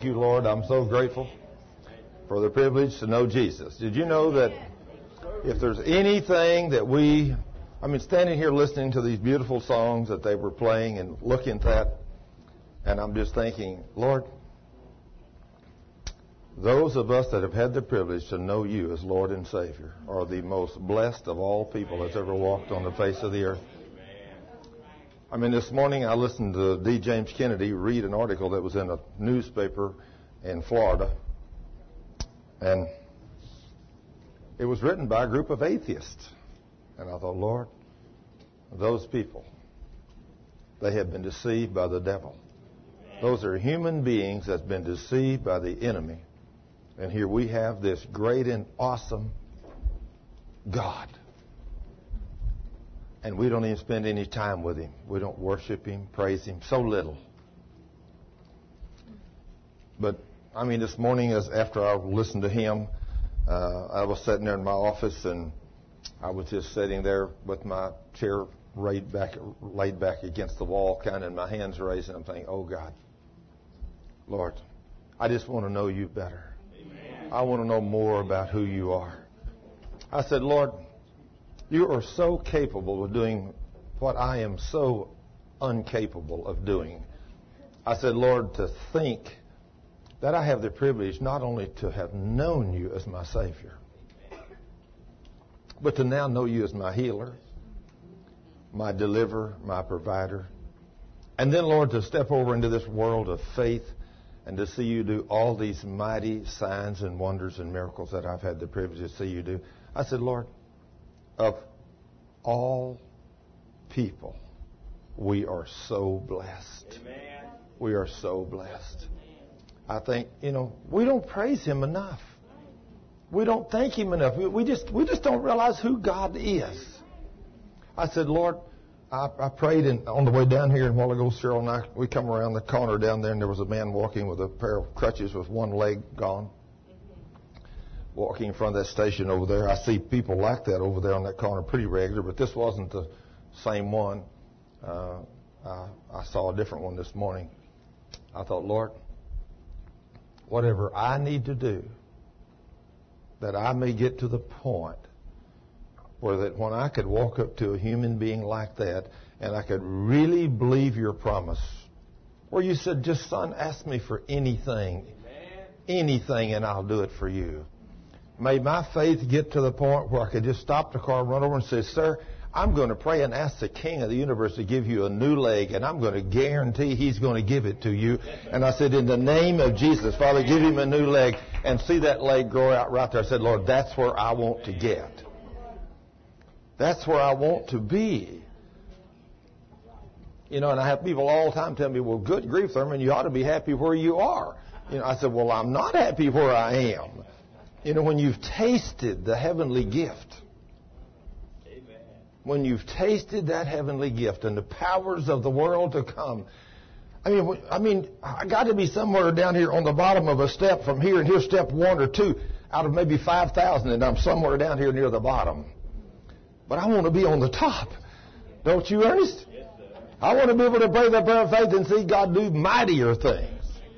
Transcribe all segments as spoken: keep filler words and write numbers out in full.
Thank you, Lord. I'm so grateful for the privilege to know Jesus. Did you know that if there's anything that we, I mean, standing here listening to these beautiful songs that they were playing and looking at that, and I'm just thinking, Lord, those of us that have had the privilege to know you as Lord and Savior are the most blessed of all people that's ever walked on the face of the earth. I mean, this morning I listened to D. James Kennedy read an article that was in a newspaper in Florida, and it was written by a group of atheists. And I thought, Lord, those people, they have been deceived by the devil. Those are human beings that's been deceived by the enemy. And here we have this great and awesome God. And we don't even spend any time with Him. We don't worship Him, praise Him, so little. But, I mean, this morning, as after I listened to him, uh, I was sitting there in my office, and I was just sitting there with my chair laid back, laid back against the wall, kind of, and my hands raised, and I'm thinking, oh, God, Lord, I just want to know you better. Amen. I want to know more about who you are. I said, Lord, you are so capable of doing what I am so incapable of doing. I said, Lord, to think that I have the privilege not only to have known you as my Savior, but to now know you as my healer, my deliverer, my provider. And then, Lord, to step over into this world of faith and to see you do all these mighty signs and wonders and miracles that I've had the privilege to see you do. I said, Lord, of all people, we are so blessed. Amen. We are so blessed. I think, you know, we don't praise Him enough. We don't thank Him enough. We, we just we just don't realize who God is. I said, Lord, I, I prayed in, on the way down here, and a while ago, Cheryl and I, we come around the corner down there, and there was a man walking with a pair of crutches with one leg gone. Walking in front of that station over there. I see people like that over there on that corner pretty regular, but this wasn't the same one. Uh, I, I saw a different one this morning. I thought, Lord, whatever I need to do, that I may get to the point where that when I could walk up to a human being like that and I could really believe your promise, where you said, just son, ask me for anything, Amen. anything, and I'll do it for you. May my faith get to the point where I could just stop the car, run over and say, sir, I'm going to pray and ask the King of the universe to give you a new leg, and I'm going to guarantee He's going to give it to you. And I said, in the name of Jesus, Father, give him a new leg, and see that leg grow out right there. I said, Lord, that's where I want to get. That's where I want to be. You know, and I have people all the time tell me, well, good grief, Thurman, you ought to be happy where you are. You know, I said, well, I'm not happy where I am. You know, when you've tasted the heavenly gift, Amen. When you've tasted that heavenly gift and the powers of the world to come, I mean, I mean, I got to be somewhere down here on the bottom of a step from here, and here's step one or two out of maybe five thousand, and I'm somewhere down here near the bottom. But I want to be on the top. Don't you, Ernest? Yes, sir. I want to be able to pray the prayer of faith and see God do mightier things.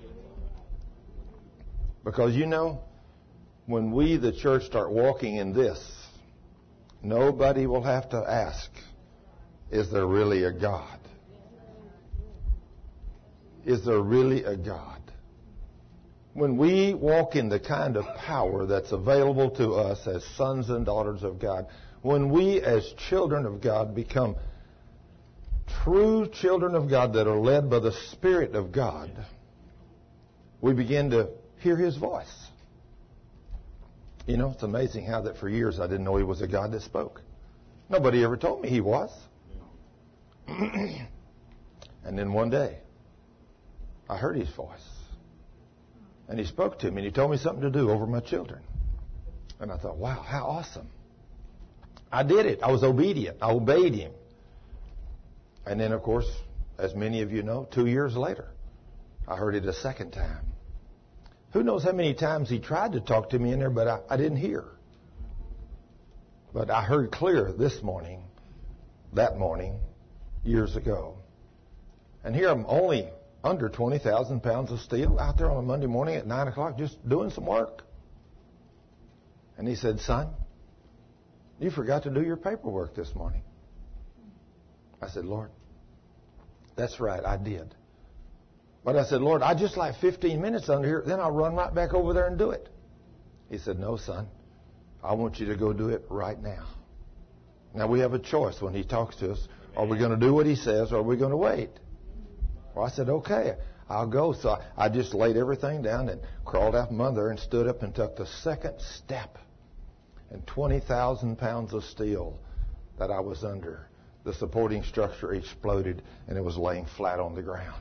Because, you know, when we, the church, start walking in this, nobody will have to ask, is there really a God? Is there really a God? When we walk in the kind of power that's available to us as sons and daughters of God, when we as children of God become true children of God that are led by the Spirit of God, we begin to hear His voice. You know, it's amazing how that for years I didn't know He was a God that spoke. Nobody ever told me He was. And then one day, I heard His voice. And He spoke to me, and He told me something to do over my children. And I thought, wow, how awesome. I did it. I was obedient. I obeyed Him. And then, of course, as many of you know, two years later, I heard it a second time. Who knows how many times He tried to talk to me in there, but I, I didn't hear. But I heard clear this morning, that morning, years ago. And here I'm only under twenty thousand pounds of steel out there on a Monday morning at nine o'clock just doing some work. And he said, son, you forgot to do your paperwork this morning. I said, Lord, that's right, I did. But I said, Lord, I just like fifteen minutes under here, then I'll run right back over there and do it. He said, no, son, I want you to go do it right now. Now, we have a choice when he talks to us. Are we going to do what he says, or are we going to wait? Well, I said, okay, I'll go. So I, I just laid everything down and crawled out from under there and stood up and took the second step. And twenty thousand pounds of steel that I was under, the supporting structure exploded, and it was laying flat on the ground.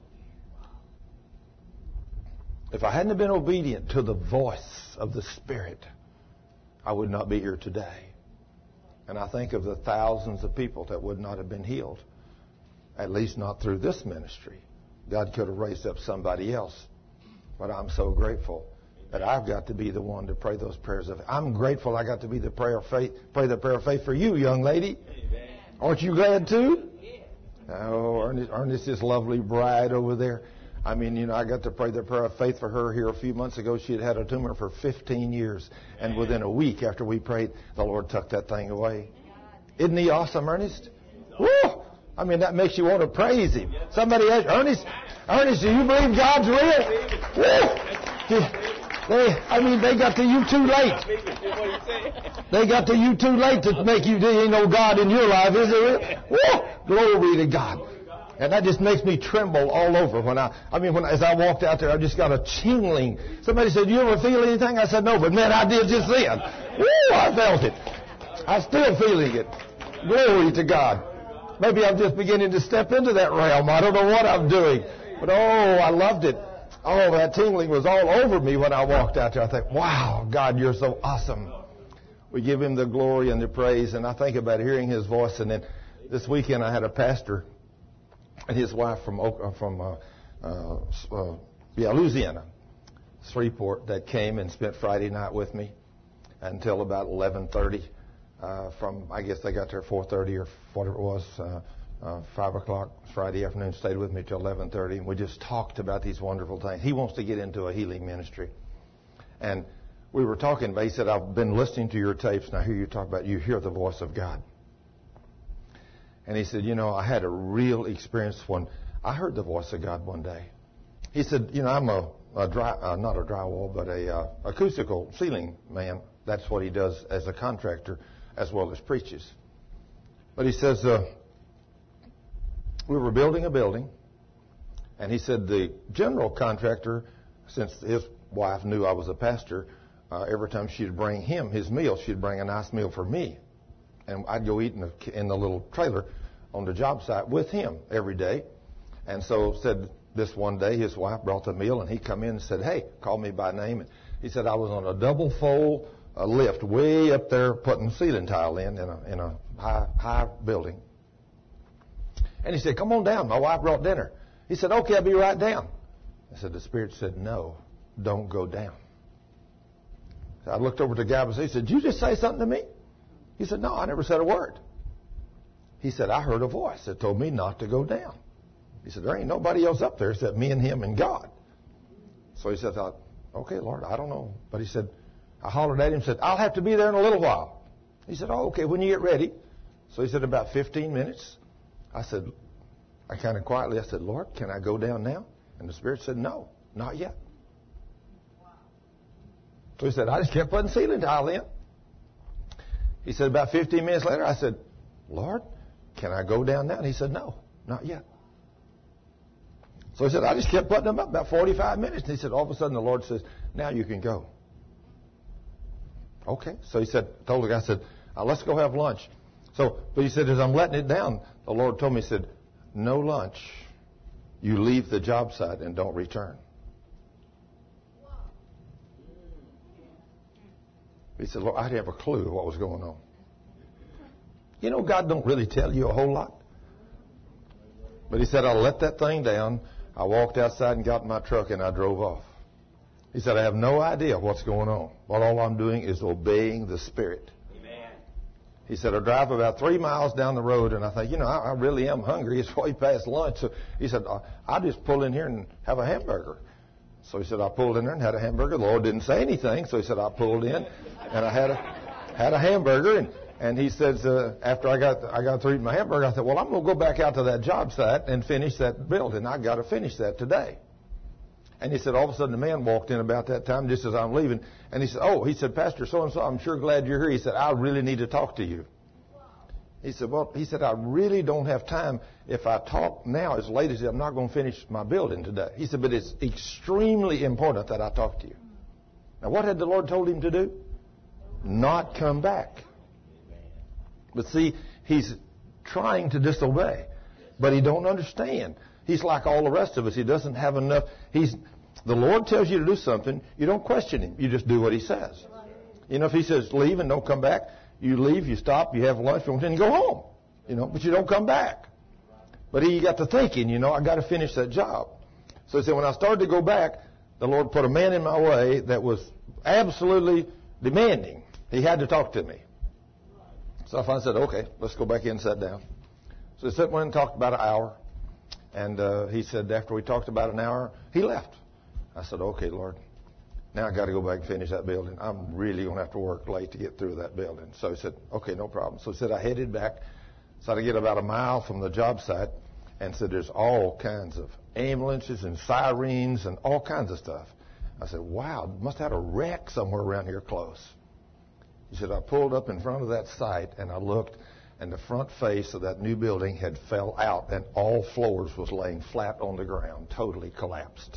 If I hadn't been obedient to the voice of the Spirit, I would not be here today. And I think of the thousands of people that would not have been healed, at least not through this ministry. God could have raised up somebody else. But I'm so grateful that I've got to be the one to pray those prayers of faith. I'm grateful I got to be the prayer of faith, pray the prayer of faith for you, young lady. Amen. Aren't you glad too? Yeah. Oh, Ernest, Ernest, this lovely bride over there. I mean, you know, I got to pray the prayer of faith for her here a few months ago. She had had a tumor for fifteen years. And within a week after we prayed, the Lord took that thing away. Isn't he awesome, Ernest? Woo! I mean, that makes you want to praise him. Somebody asked, Ernest, Ernest, do you believe God's real? Woo! They, I mean, they got to you too late. They got to you too late to make you, there ain't no God in your life, is there? Woo! Glory to God. And that just makes me tremble all over when I, I mean, when as I walked out there, I just got a tingling. Somebody said, "Do you ever feel anything?" I said, "No, but man, I did just then." Woo! I felt it. I'm still feeling it. Glory to God. Maybe I'm just beginning to step into that realm. I don't know what I'm doing, but oh, I loved it. Oh, that tingling was all over me when I walked out there. I think, wow, God, you're so awesome. We give him the glory and the praise, and I think about hearing his voice. And then this weekend I had a pastor and his wife from from uh, uh, uh, yeah, Louisiana, Shreveport, that came and spent Friday night with me until about eleven thirty. Uh, from I guess they got there four thirty or whatever it was, uh, uh, five o'clock Friday afternoon. Stayed with me till eleven thirty, and we just talked about these wonderful things. He wants to get into a healing ministry, and we were talking. But he said, "I've been listening to your tapes, and I hear you talk about you hear the voice of God." And he said, "You know, I had a real experience when I heard the voice of God one day." He said, "You know, I'm a, a dry, uh, not a drywall, but a uh, acoustical ceiling man. That's what he does as a contractor, as well as preaches." But he says, uh, we were building a building, and he said the general contractor, since his wife knew I was a pastor, uh, every time she'd bring him his meal, she'd bring a nice meal for me. And I'd go eat in the, in the little trailer on the job site with him every day. And so said this one day, his wife brought the meal, and he come in and said, "Hey," called me by name. And he said, "I was on a double fold a lift way up there putting ceiling tile in in a, in a high, high building." And he said, "Come on down. My wife brought dinner." He said, "Okay, I'll be right down." I said, the Spirit said, "No, don't go down." So I looked over to Gab and he said, "Did you just say something to me?" He said, "No, I never said a word." He said, "I heard a voice that told me not to go down." He said, "There ain't nobody else up there except me and him and God." So he said, "I thought, okay, Lord, I don't know." But he said, I hollered at him and said, "I'll have to be there in a little while." He said, "Oh, okay, when you get ready." So he said, about fifteen minutes. I said, I kind of quietly, I said, "Lord, can I go down now?" And the Spirit said, "No, not yet." So he said, I just kept putting ceiling tile in. He said, about fifteen minutes later, I said, "Lord, can I go down now?" And he said, "No, not yet." So he said, I just kept putting them up about forty-five minutes. And he said, all of a sudden the Lord says, "Now you can go." Okay. So he said, told the guy, I said, uh, "Let's go have lunch." So, but he said, as I'm letting it down, the Lord told me, he said, "No lunch. You leave the job site and don't return." He said, "Lord, I didn't have a clue what was going on." You know, God don't really tell you a whole lot. But he said, I let that thing down. I walked outside and got in my truck and I drove off. He said, I have no idea what's going on, but all I'm doing is obeying the Spirit. Amen. He said, I drive about three miles down the road, and I think, you know, I, I really am hungry. It's way past lunch. So he said, I'll just pull in here and have a hamburger. So he said, I pulled in there and had a hamburger. The Lord didn't say anything, so he said, I pulled in, and I had a had a hamburger. And, and he says, uh, after I got I got through eating my hamburger, I said, well, I'm going to go back out to that job site and finish that building. I got to finish that today. And he said, all of a sudden, a man walked in about that time, just as I'm leaving. And he said, oh, he said, Pastor so-and-so, I'm sure glad you're here. He said, I really need to talk to you. He said, well, he said, I really don't have time. If I talk now as late as I'm not going to finish my building today. He said, but it's extremely important that I talk to you. Now, what had the Lord told him to do? Not come back. But see, he's trying to disobey, but he don't understand. He's like all the rest of us. He doesn't have enough. He's the Lord tells you to do something. You don't question him. You just do what he says. You know, if he says leave and don't come back, you leave, you stop, you have lunch, and you go home. You know, but you don't come back. But he got to thinking, you know, I got to finish that job. So he said, when I started to go back, the Lord put a man in my way that was absolutely demanding. He had to talk to me. So I finally said, okay, let's go back in and sit down. So he sat and talked about an hour. And uh, he said, after we talked about an hour, he left. I said, okay, Lord, now I got to go back and finish that building. I'm really going to have to work late to get through that building. So he said, okay, no problem. So he said, I headed back. So I get about a mile from the job site and said, there's all kinds of ambulances and sirens and all kinds of stuff. I said, wow, must have had a wreck somewhere around here close. He said, I pulled up in front of that site and I looked, and the front face of that new building had fell out, and all floors was laying flat on the ground, totally collapsed.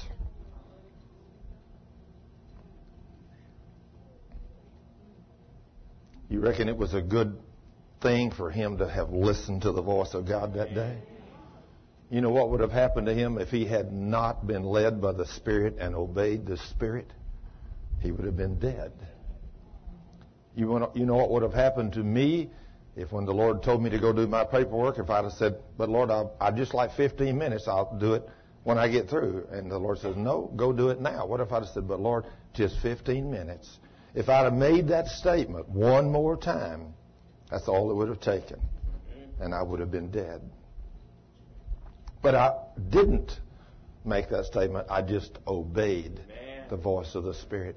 You reckon it was a good thing for him to have listened to the voice of God that day? You know what would have happened to him if he had not been led by the Spirit and obeyed the Spirit? He would have been dead. You, want to, you know what would have happened to me if when the Lord told me to go do my paperwork, if I'd have said, but Lord, I'll, I'd just like fifteen minutes, I'll do it when I get through. And the Lord says, no, go do it now. What if I'd have said, but Lord, just fifteen minutes? If I'd have made that statement one more time, that's all it would have taken. And I would have been dead. But I didn't make that statement. I just obeyed the voice of the Spirit.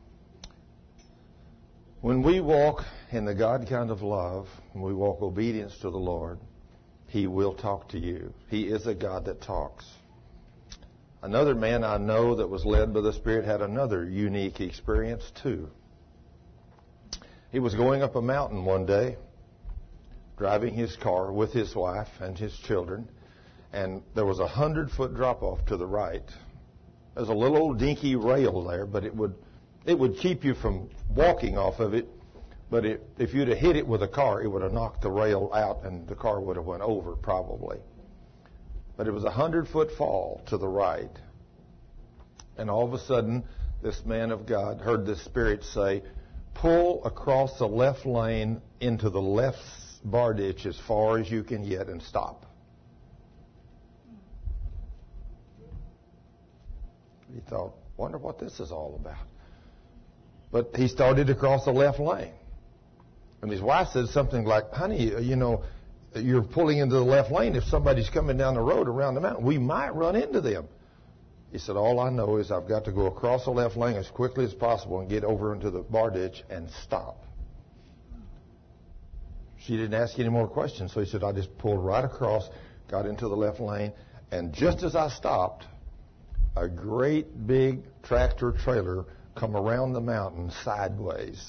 When we walk in the God kind of love, when we walk obedience to the Lord, He will talk to you. He is a God that talks. Another man I know that was led by the Spirit had another unique experience too. He was going up a mountain one day, driving his car with his wife and his children, and there was a hundred-foot drop-off to the right. There's a little old dinky rail there, but it would it would keep you from walking off of it. But it, if you'd have hit it with a car, it would have knocked the rail out, and the car would have went over probably. But it was a hundred-foot fall to the right. And all of a sudden, this man of God heard the Spirit say, pull across the left lane into the left bar ditch as far as you can get and stop. He thought, wonder what this is all about. But he started to cross the left lane. And his wife said something like, honey, you know, you're pulling into the left lane. If somebody's coming down the road around the mountain, we might run into them. He said, all I know is I've got to go across the left lane as quickly as possible and get over into the bar ditch and stop. She didn't ask any more questions, so he said, I just pulled right across, got into the left lane, and just as I stopped, a great big tractor trailer come around the mountain sideways.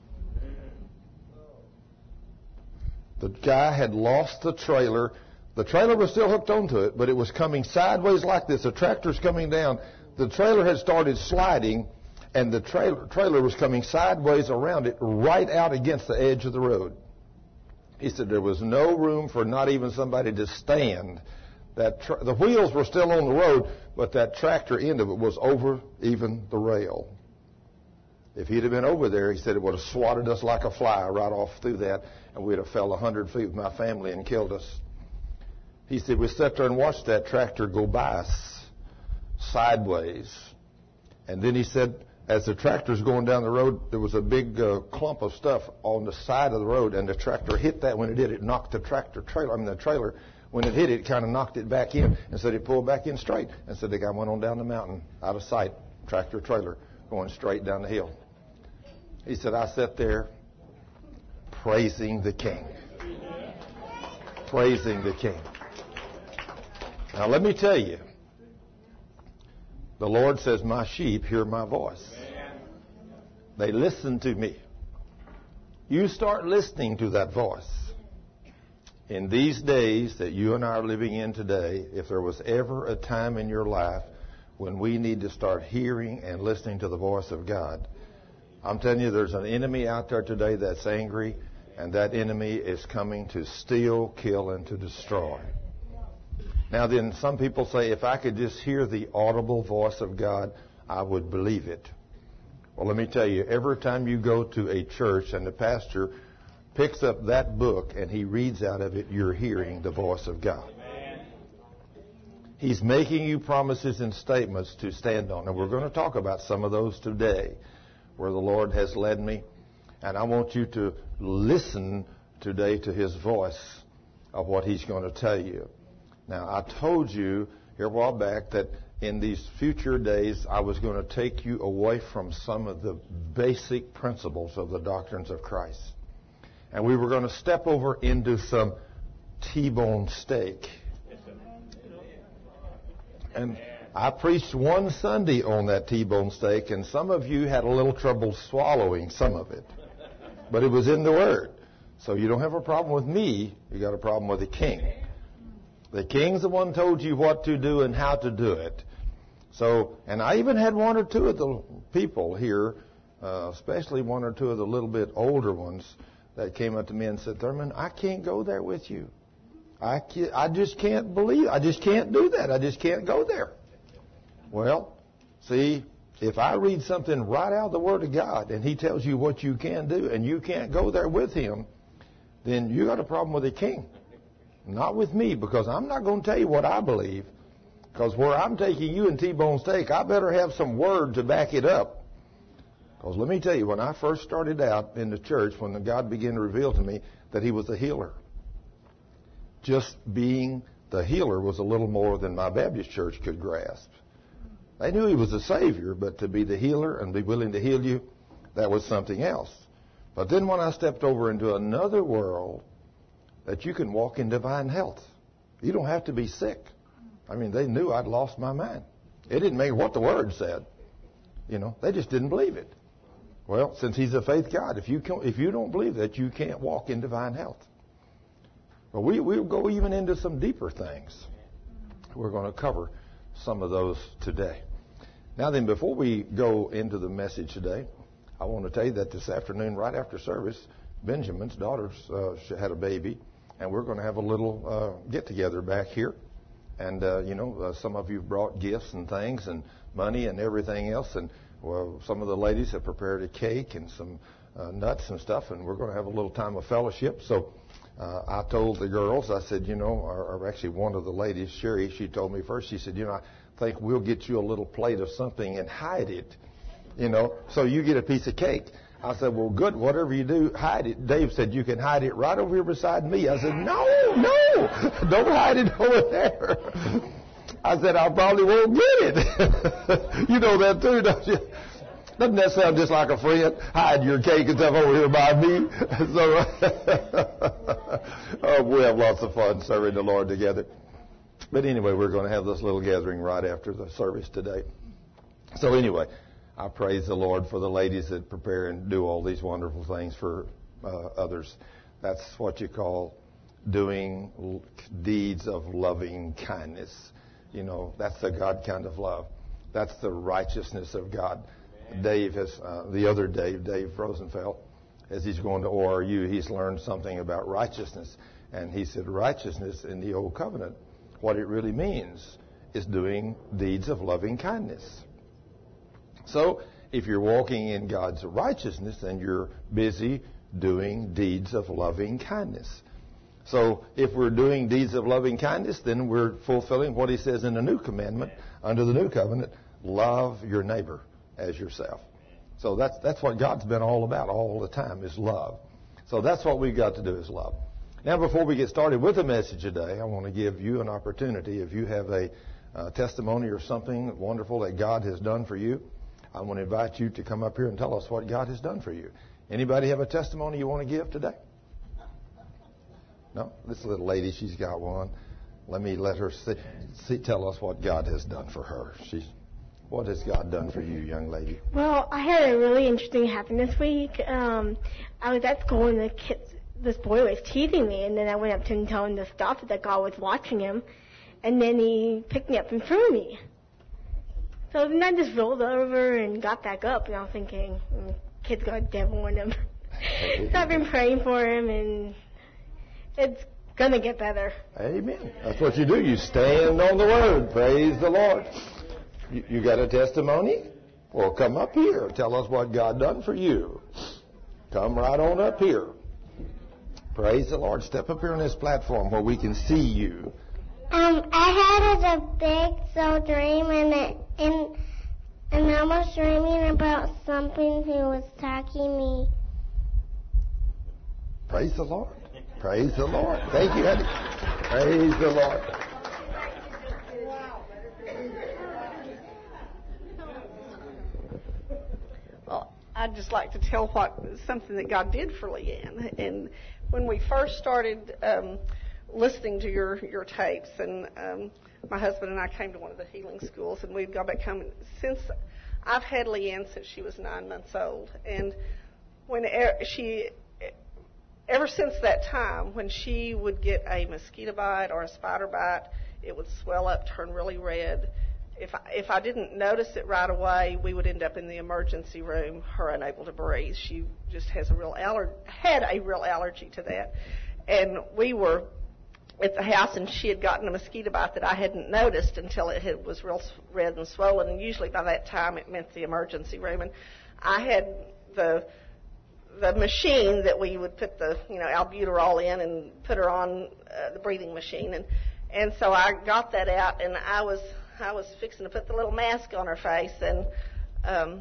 The guy had lost the trailer. The trailer was still hooked onto it, but it was coming sideways like this. The tractor's coming down. The trailer had started sliding, and the trailer, trailer was coming sideways around it, right out against the edge of the road. He said there was no room for not even somebody to stand. That tra- the wheels were still on the road, but that tractor end of it was over even the rail. If he'd have been over there, he said it would have swatted us like a fly right off through that, and we'd have fell a hundred feet with my family and killed us. He said we sat there and watched that tractor go by us sideways. And then he said, as the tractor's going down the road, there was a big uh, clump of stuff on the side of the road, and the tractor hit that. When it did, it knocked the tractor trailer, I mean the trailer, when it hit it, it kind of knocked it back in, and so they pulled back in straight. And so the guy went on down the mountain, out of sight, tractor trailer, going straight down the hill. He said, I sat there praising the King. Praising the King. Now let me tell you, the Lord says, my sheep hear my voice. They listen to me. You start listening to that voice. In these days that you and I are living in today, if there was ever a time in your life when we need to start hearing and listening to the voice of God, I'm telling you, there's an enemy out there today that's angry, and that enemy is coming to steal, kill, and to destroy. Now then, some people say, if I could just hear the audible voice of God, I would believe it. Well, let me tell you, every time you go to a church and the pastor picks up that book and he reads out of it, you're hearing the voice of God. He's making you promises and statements to stand on. And we're going to talk about some of those today, where the Lord has led me. And I want you to listen today to His voice of what He's going to tell you. Now, I told you here a while back that in these future days, I was going to take you away from some of the basic principles of the doctrines of Christ. And we were going to step over into some T-bone steak. And I preached one Sunday on that T-bone steak, and some of you had a little trouble swallowing some of it. But it was in the Word. So you don't have a problem with me. You got a problem with the King. The King's the one who told you what to do and how to do it. So, and I even had one or two of the people here, uh, especially one or two of the little bit older ones, that came up to me and said, Thurman, I can't go there with you. I can't, I just can't believe, I just can't do that. I just can't go there. Well, see, if I read something right out of the Word of God and He tells you what you can do and you can't go there with Him, then you got a problem with the King. Not with me, because I'm not going to tell you what I believe. Because where I'm taking you in T-bone steak, I better have some Word to back it up. Because let me tell you, when I first started out in the church, when the God began to reveal to me that He was a healer, just being the healer was a little more than my Baptist church could grasp. They knew He was a Savior, but to be the healer and be willing to heal you, that was something else. But then when I stepped over into another world, that you can walk in divine health. You don't have to be sick. I mean, they knew I'd lost my mind. It didn't matter what the Word said. You know, they just didn't believe it. Well, since He's a faith God, if you can, if you don't believe that, you can't walk in divine health. But we, we'll go even into some deeper things. We're going to cover some of those today. Now then, before we go into the message today, I want to tell you that this afternoon, right after service, Benjamin's daughter uh, had a baby, and we're going to have a little uh, get-together back here. And, uh, you know, uh, some of you brought gifts and things and money and everything else. And, well, some of the ladies have prepared a cake and some uh, nuts and stuff, and we're going to have a little time of fellowship. So uh, I told the girls, I said, you know, or, or actually one of the ladies, Sherry, she told me first, she said, you know, I think we'll get you a little plate of something and hide it, you know, so you get a piece of cake. I said, well, good, whatever you do, hide it. Dave said, you can hide it right over here beside me. I said, no, no, don't hide it over there. I said, I probably won't get it. You know that too, don't you? Doesn't that sound just like a friend? Hide your cake and stuff over here by me. So, oh, we have lots of fun serving the Lord together. But anyway, we're going to have this little gathering right after the service today. So anyway, I praise the Lord for the ladies that prepare and do all these wonderful things for uh, others. That's what you call doing l- deeds of loving kindness. You know, that's the God kind of love. That's the righteousness of God. Amen. Dave has, uh, the other Dave, Dave Rosenfeld, as he's going to O R U, he's learned something about righteousness. And he said righteousness in the Old Covenant, what it really means is doing deeds of loving kindness. So, if you're walking in God's righteousness, then you're busy doing deeds of loving kindness. So, if we're doing deeds of loving kindness, then we're fulfilling what He says in the New Commandment, under the New Covenant, love your neighbor as yourself. So that's that's what God's been all about all the time, is love. So that's what we've got to do, is love. Now, before we get started with the message today, I want to give you an opportunity. If you have a uh, testimony or something wonderful that God has done for you, I want to invite you to come up here and tell us what God has done for you. Anybody have a testimony you want to give today? No? This little lady, she's got one. Let me let her see, see, tell us what God has done for her. She's, what has God done for you, young lady? Well, I had a really interesting happen this week. Um, I was at school and the kids, this boy was teasing me, and then I went up to him and told him to stop, that God was watching him, and then he picked me up and threw me. So then I just rolled over and got back up, and I was thinking, mm, kid's got a devil in him. So I've been praying for him, and it's going to get better. Amen. That's what you do. You stand on the Word. Praise the Lord. You, you got a testimony? Well, come up here. Tell us what God done for you. Come right on up here. Praise the Lord. Step up here on this platform where we can see you. Um, I had a big soul dream, and it, and and I was dreaming about something who was attacking me. Praise the Lord. Praise the Lord. Thank you, Eddie. Praise the Lord. Well, I'd just like to tell what something that God did for Leanne. And when we first started um, listening to your, your tapes, and um, my husband and I came to one of the healing schools, and we'd gone back home. Since I've had Leanne since she was nine months old, and when she, ever since that time, when she would get a mosquito bite or a spider bite, it would swell up, turn really red. If I, if I didn't notice it right away, we would end up in the emergency room, her unable to breathe. She just has a real aller- had a real allergy to that, and we were at the house, and she had gotten a mosquito bite that I hadn't noticed until it had, was real red and swollen, and usually by that time it meant the emergency room. And I had the the machine that we would put the, you know, albuterol in and put her on uh, the breathing machine, and and so I got that out, and I was I was fixing to put the little mask on her face, and um,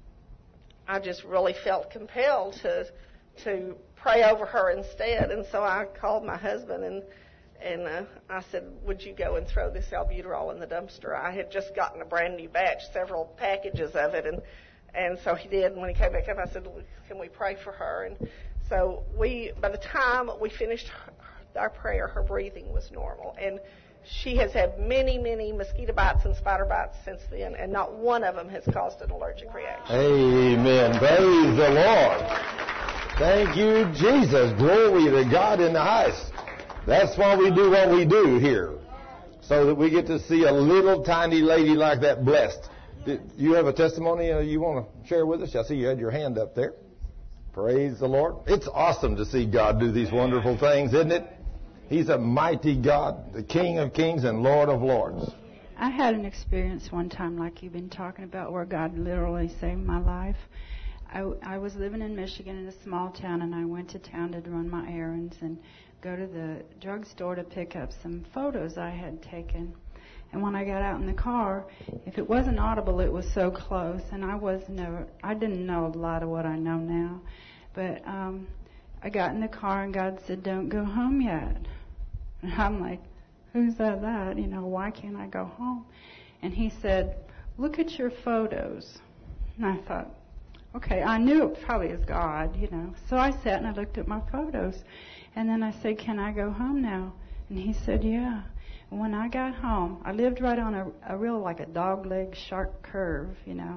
I just really felt compelled to to pray over her instead, and so I called my husband, and and uh, I said, would you go and throw this albuterol in the dumpster? I had just gotten a brand new batch, several packages of it, and and so he did. And when he came back up, I said, can we pray for her? And so we, by the time we finished our prayer, her breathing was normal, and she has had many, many mosquito bites and spider bites since then, and not one of them has caused an allergic reaction. Amen. Praise the Lord. Thank you, Jesus. Glory to God in the highest. That's why we do what we do here, so that we get to see a little tiny lady like that blessed. Did you have a testimony uh, you want to share with us? I see you had your hand up there. Praise the Lord. It's awesome to see God do these wonderful things, isn't it? He's a mighty God, the King of kings and Lord of lords. I had an experience one time like you've been talking about, where God literally saved my life. I, I was living in Michigan in a small town, and I went to town to run my errands and go to the drugstore to pick up some photos I had taken. And when I got out in the car, if it wasn't audible, it was so close, and I was never, I didn't know a lot of what I know now. But um, I got in the car, and God said, don't go home yet. And I'm like, who said that? You know, why can't I go home? And he said, look at your photos. And I thought, okay, I knew it probably is God, you know. So I sat and I looked at my photos. And then I said, can I go home now? And he said, yeah. And when I got home, I lived right on a, a real, like a dog-leg sharp curve, you know.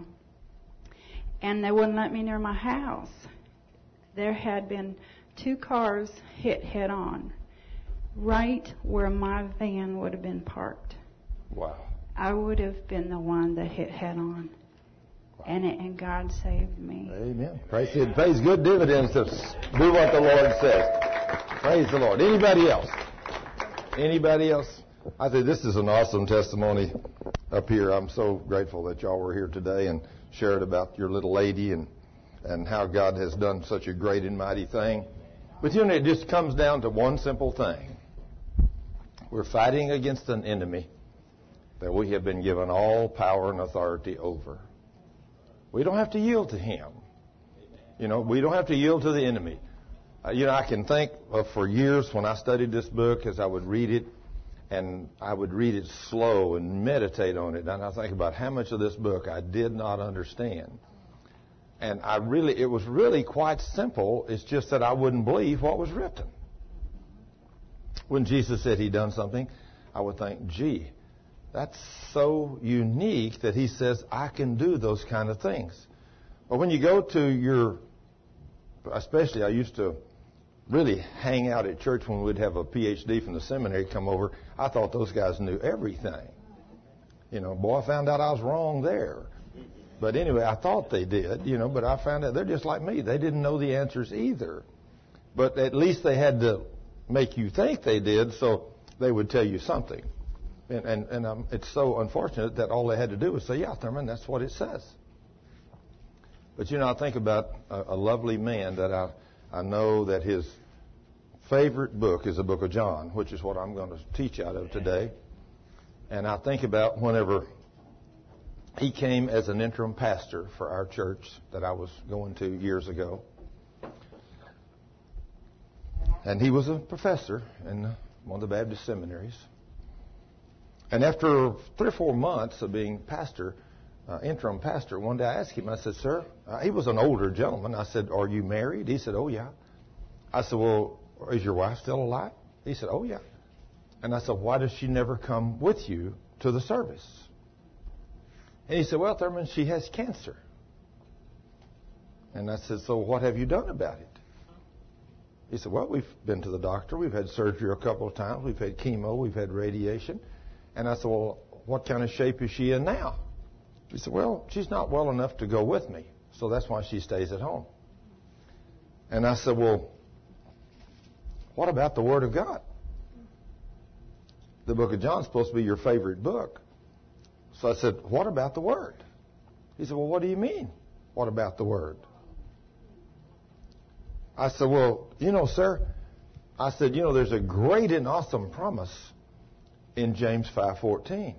And they wouldn't let me near my house. There had been two cars hit head-on, right where my van would have been parked. Wow. I would have been the one that hit head-on. Wow. And it, and God saved me. Amen. Praise it. It pays good dividends to do what the Lord says. Praise the Lord. Anybody else? Anybody else? I think this is an awesome testimony up here. I'm so grateful that y'all were here today and shared about your little lady and, and how God has done such a great and mighty thing. But you know, it just comes down to one simple thing. We're fighting against an enemy that we have been given all power and authority over. We don't have to yield to him. You know, we don't have to yield to the enemy. Uh, you know, I can think of for years when I studied this book as I would read it, and I would read it slow and meditate on it, and I think about how much of this book I did not understand. And I really, it was really quite simple. It's just that I wouldn't believe what was written. When Jesus said he'd done something, I would think, gee, that's so unique that he says I can do those kind of things. But when you go to your, especially I used to really hang out at church when we'd have a P H D from the seminary come over. I thought those guys knew everything. You know, boy, I found out I was wrong there. But anyway, I thought they did, you know, but I found out they're just like me. They didn't know the answers either. But at least they had to make you think they did, so they would tell you something. And, and, and um, it's so unfortunate that all they had to do was say, yeah, Thurman, that's what it says. But, you know, I think about a, a lovely man that I, I know that his favorite book is the book of John, which is what I'm going to teach out of today. And I think about whenever he came as an interim pastor for our church that I was going to years ago. And he was a professor in one of the Baptist seminaries. And after three or four months of being pastor, uh, interim pastor, one day I asked him, I said, sir, uh, he was an older gentleman. I said, are you married? He said, oh, yeah. I said, well, is your wife still alive? He said, oh, yeah. And I said, why does she never come with you to the service? And he said, well, Thurman, she has cancer. And I said, so what have you done about it? He said, well, we've been to the doctor. We've had surgery a couple of times. We've had chemo. We've had radiation. And I said, well, what kind of shape is she in now? He said, well, she's not well enough to go with me, so that's why she stays at home. And I said, well, what about the Word of God? The book of John is supposed to be your favorite book. So I said, what about the Word? He said, well, what do you mean, what about the Word? I said, well, you know, sir, I said, you know, there's a great and awesome promise in James five fourteen.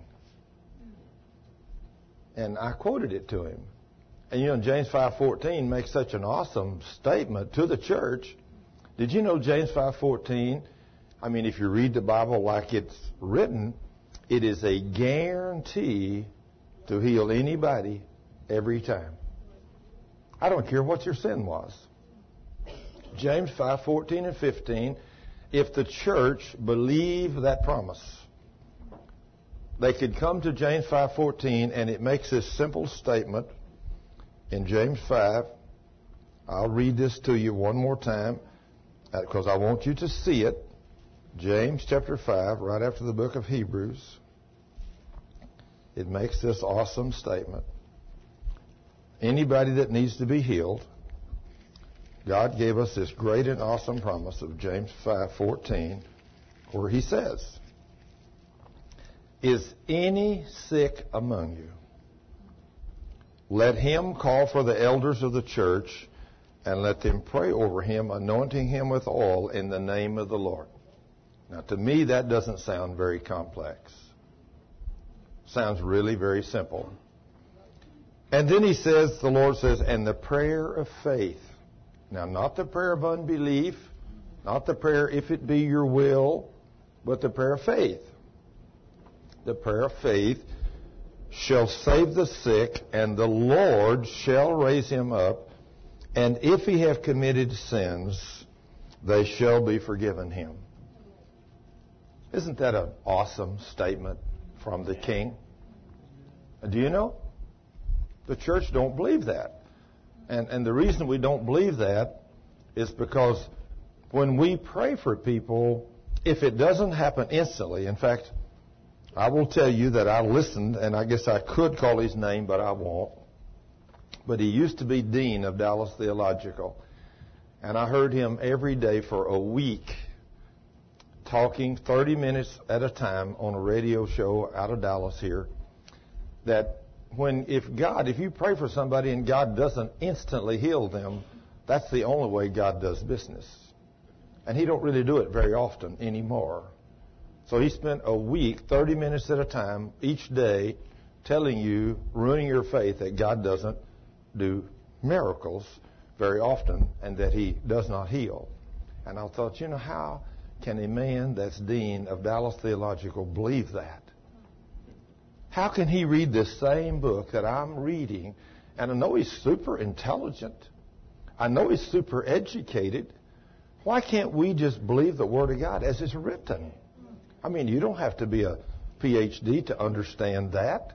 And I quoted it to him. And, you know, James five fourteen makes such an awesome statement to the church. Did you know James five fourteen, I mean, if you read the Bible like it's written, it is a guarantee to heal anybody every time. I don't care what your sin was. James five fourteen and fifteen, if the church believed that promise, they could come to James five fourteen, and it makes this simple statement in James five. I'll read this to you one more time because I want you to see it. James chapter five, right after the book of Hebrews. It makes this awesome statement. Anybody that needs to be healed, God gave us this great and awesome promise of James five fourteen, where he says, is any sick among you? Let him call for the elders of the church, and let them pray over him, anointing him with oil in the name of the Lord. Now, to me, that doesn't sound very complex. Sounds really very simple. And then he says, the Lord says, and the prayer of faith. Now, not the prayer of unbelief, not the prayer, if it be your will, but the prayer of faith. The prayer of faith shall save the sick, and the Lord shall raise him up. And if he have committed sins, they shall be forgiven him. Isn't that an awesome statement from the King? Do you know? The church don't believe that. And, and the reason we don't believe that is because when we pray for people, if it doesn't happen instantly, in fact, I will tell you that I listened, and I guess I could call his name, but I won't. But he used to be dean of Dallas Theological. And I heard him every day for a week talking thirty minutes at a time on a radio show out of Dallas here, that when, if God, if you pray for somebody and God doesn't instantly heal them, that's the only way God does business. And he don't really do it very often anymore. So he spent a week, thirty minutes at a time, each day, telling you, ruining your faith, that God doesn't do miracles very often and that he does not heal. And I thought, you know, how can a man that's dean of Dallas Theological believe that? How can he read this same book that I'm reading? And I know he's super intelligent. I know he's super educated. Why can't we just believe the Word of God as it's written? I mean, you don't have to be a P H D to understand that.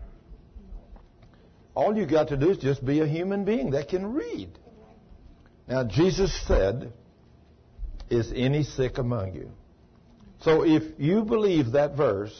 All you got to do is just be a human being that can read. Now, Jesus said, "Is any sick among you?" So if you believe that verse,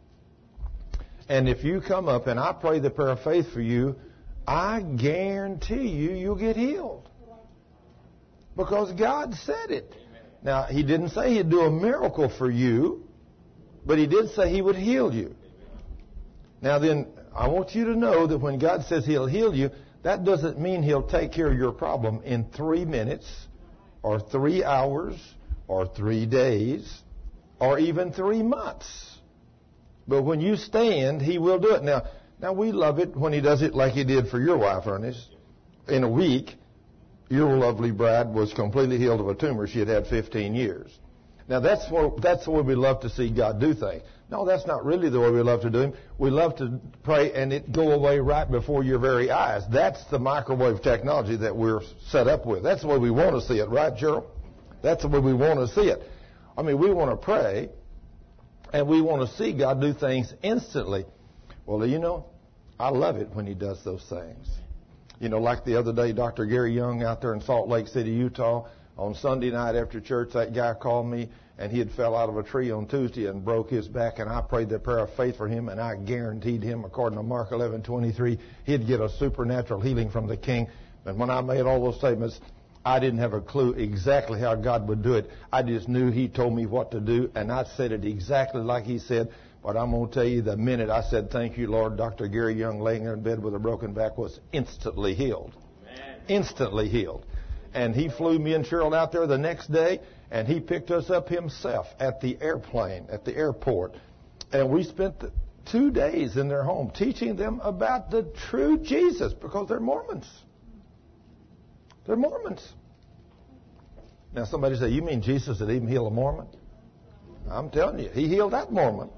and if you come up and I pray the prayer of faith for you, I guarantee you, you'll get healed. Because God said it. Now, He didn't say He'd do a miracle for you, but He did say He would heal you. Now then, I want you to know that when God says He'll heal you, that doesn't mean He'll take care of your problem in three minutes, or three hours, or three days, or even three months. But when you stand, He will do it. Now, now we love it when He does it like He did for your wife, Ernest. In a week, your lovely bride was completely healed of a tumor she had had fifteen years. Now, that's what, that's the way we love to see God do things. No, that's not really the way we love to do Him. We love to pray and it go away right before your very eyes. That's the microwave technology that we're set up with. That's the way we want to see it, right, Cheryl? That's the way we want to see it. I mean, we want to pray and we want to see God do things instantly. Well, you know, I love it when He does those things. You know, like the other day, Doctor Gary Young out there in Salt Lake City, Utah, on Sunday night after church, that guy called me, and he had fell out of a tree on Tuesday and broke his back, and I prayed the prayer of faith for him, and I guaranteed him, according to Mark eleven twenty-three, he'd get a supernatural healing from the King. And when I made all those statements, I didn't have a clue exactly how God would do it. I just knew He told me what to do, and I said it exactly like He said. But I'm going to tell you, the minute I said, "Thank you, Lord," Doctor Gary Young, laying there in bed with a broken back, was instantly healed. Amen. Instantly healed. And he flew me and Cheryl out there the next day, and he picked us up himself at the airplane, at the airport. And we spent the two days in their home teaching them about the true Jesus, because they're Mormons. They're Mormons. Now, somebody say, "You mean Jesus would even heal a Mormon?" I'm telling you, He healed that Mormon.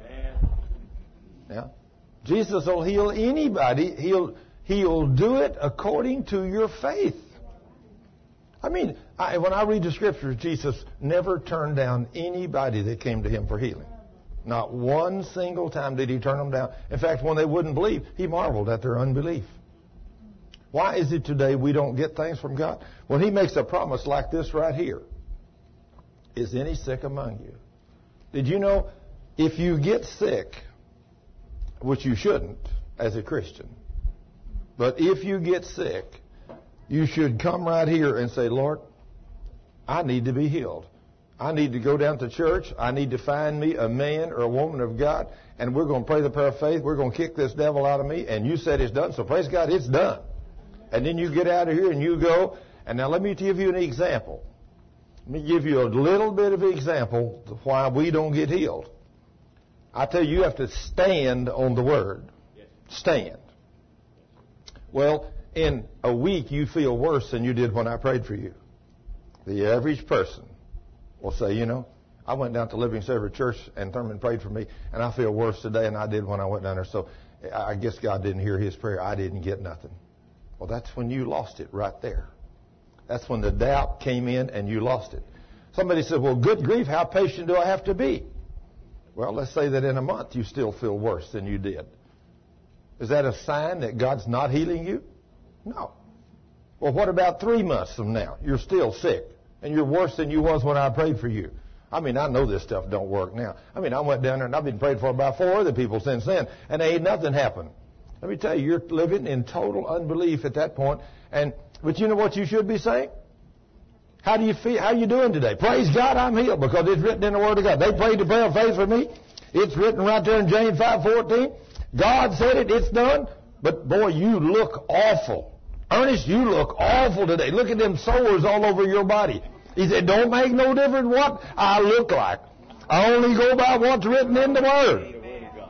Yeah. Jesus will heal anybody. He'll, he'll do it according to your faith. I mean, I, when I read the Scriptures, Jesus never turned down anybody that came to Him for healing. Not one single time did He turn them down. In fact, when they wouldn't believe, He marveled at their unbelief. Why is it today we don't get things from God? When He makes a promise like this right here, "Is any sick among you?" Did you know if you get sick, which you shouldn't as a Christian, but if you get sick, you should come right here and say, "Lord, I need to be healed. I need to go down to church. I need to find me a man or a woman of God, and we're going to pray the prayer of faith. We're going to kick this devil out of me, and you said it's done, so praise God, it's done." And then you get out of here and you go. And now let me give you an example. Let me give you a little bit of an example of why we don't get healed. I tell you, you have to stand on the Word. Stand. Well, in a week, you feel worse than you did when I prayed for you. The average person will say, "You know, I went down to Living Savior Church and Thurman prayed for me, and I feel worse today than I did when I went down there. So I guess God didn't hear his prayer. I didn't get nothing." Well, that's when you lost it right there. That's when the doubt came in and you lost it. Somebody said, "Well, good grief, how patient do I have to be?" Well, let's say that in a month you still feel worse than you did. Is that a sign that God's not healing you? No. Well, what about three months from now? You're still sick, and you're worse than you was when I prayed for you. I mean, I know this stuff don't work now. I mean, I went down there, and I've been prayed for by four other people since then, and ain't nothing happened. Let me tell you, you're living in total unbelief at that point. And but you know what you should be saying? How do you feel? How you doing today? Praise God, I'm healed, because it's written in the Word of God. They prayed the prayer of faith for me. It's written right there in James five fourteen. God said it. It's done. But boy, you look awful. Ernest, you look awful today. Look at them sores all over your body. He said, "Don't make no difference what I look like. I only go by what's written in the Word."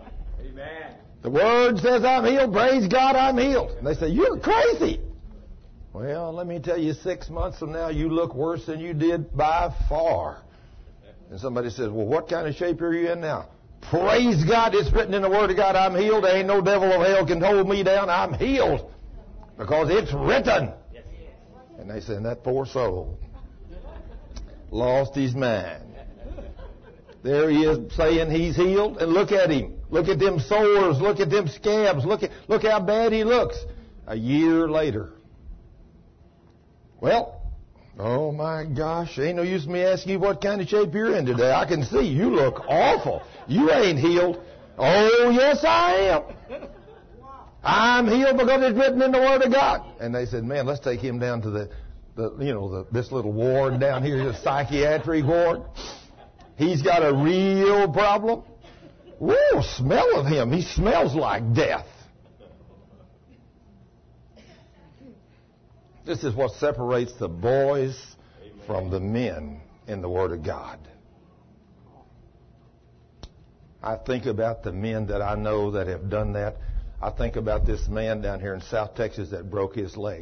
The Word says I'm healed. Praise God, I'm healed. And they say, "You're crazy." Well, let me tell you, six months from now, you look worse than you did by far. And somebody says, well, what kind of shape are you in now? Praise God, it's written in the Word of God, I'm healed. There ain't no devil of hell can hold me down. I'm healed because it's written. And they said, that poor soul lost his mind. There he is saying he's healed, and look at him. Look at them sores. Look at them scabs. Look at look how bad he looks. A year later. Well, oh my gosh, ain't no use me asking you what kind of shape you're in today. I can see you look awful. You ain't healed. Oh, yes, I am. I'm healed because it's written in the Word of God. And they said, man, let's take him down to the, the you know, the, this little ward down here, the psychiatric ward. He's got a real problem. Whoa, smell of him. He smells like death. This is what separates the boys Amen. From the men in the Word of God. I think about the men that I know that have done that. I think about this man down here in South Texas that broke his leg.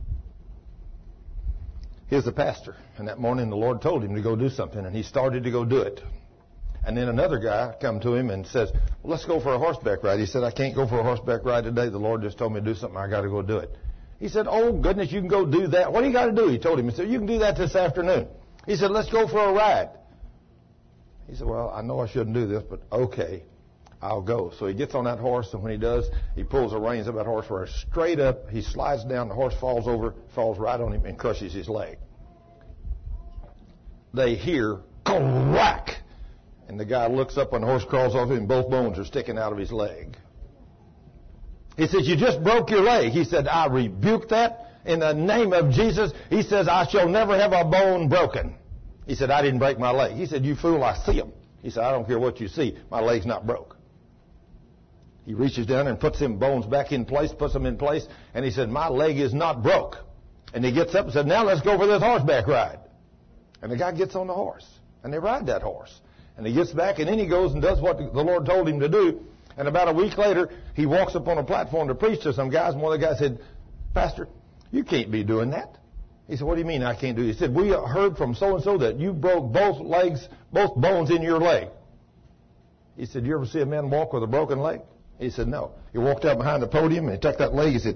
He was a pastor, and that morning the Lord told him to go do something, and he started to go do it. And then another guy come to him and says, well, let's go for a horseback ride. He said, I can't go for a horseback ride today. The Lord just told me to do something. I got to go do it. He said, oh, goodness, you can go do that. What do you got to do? He told him. He said, you can do that this afternoon. He said, let's go for a ride. He said, well, I know I shouldn't do this, but okay, I'll go. So he gets on that horse, and when he does, he pulls the reins of that horse where straight up, he slides down, the horse falls over, falls right on him, and crushes his leg. They hear, crack, and the guy looks up when the horse crawls off him, and both bones are sticking out of his leg. He says, you just broke your leg. He said, I rebuke that in the name of Jesus. He says, I shall never have a bone broken. He said, I didn't break my leg. He said, you fool, I see him. He said, I don't care what you see. My leg's not broke. He reaches down and puts them bones back in place, puts them in place, and he said, my leg is not broke. And he gets up and said, now let's go for this horseback ride. And the guy gets on the horse, and they ride that horse. And he gets back, and then he goes and does what the Lord told him to do. And about a week later, he walks up on a platform to preach to some guys. And one of the guys said, Pastor, you can't be doing that. He said, what do you mean I can't do it? He said, we heard from so-and-so that you broke both legs, both bones in your leg. He said, you ever see a man walk with a broken leg? He said, no. He walked out behind the podium and he took that leg. He said,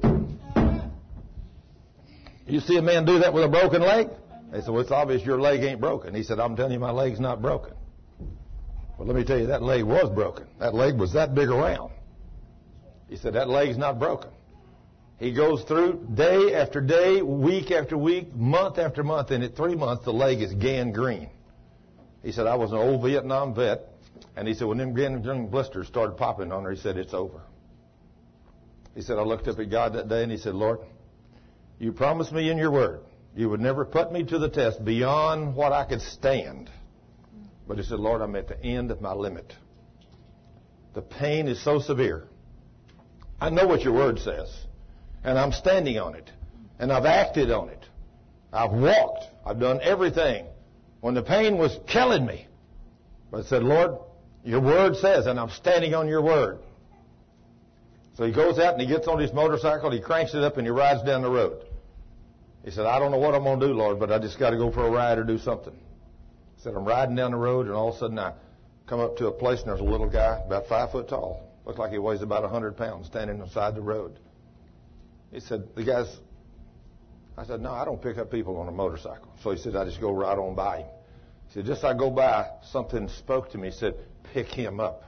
you see a man do that with a broken leg? They said, well, it's obvious your leg ain't broken. He said, I'm telling you, my leg's not broken. Well, let me tell you, that leg was broken. That leg was that big around. He said, that leg's not broken. He goes through day after day, week after week, month after month, and at three months, the leg is gangrene. He said, I was an old Vietnam vet, and he said, when them gangrene blisters started popping on her, he said, it's over. He said, I looked up at God that day, and he said, Lord, you promised me in your word you would never put me to the test beyond what I could stand. But he said, Lord, I'm at the end of my limit. The pain is so severe. I know what your word says, and I'm standing on it, and I've acted on it. I've walked. I've done everything when the pain was killing me. But I said, Lord, your word says, and I'm standing on your word. So he goes out and he gets on his motorcycle, he cranks it up, and he rides down the road. He said, I don't know what I'm going to do, Lord, but I just got to go for a ride or do something. He said, I'm riding down the road, and all of a sudden I come up to a place, and there's a little guy about five foot tall. Looks like he weighs about one hundred pounds standing on the side of the road. He said, the guy's, I said, no, I don't pick up people on a motorcycle. So he said, I just go right on by him. He said, just as I go by, something spoke to me. He said, pick him up.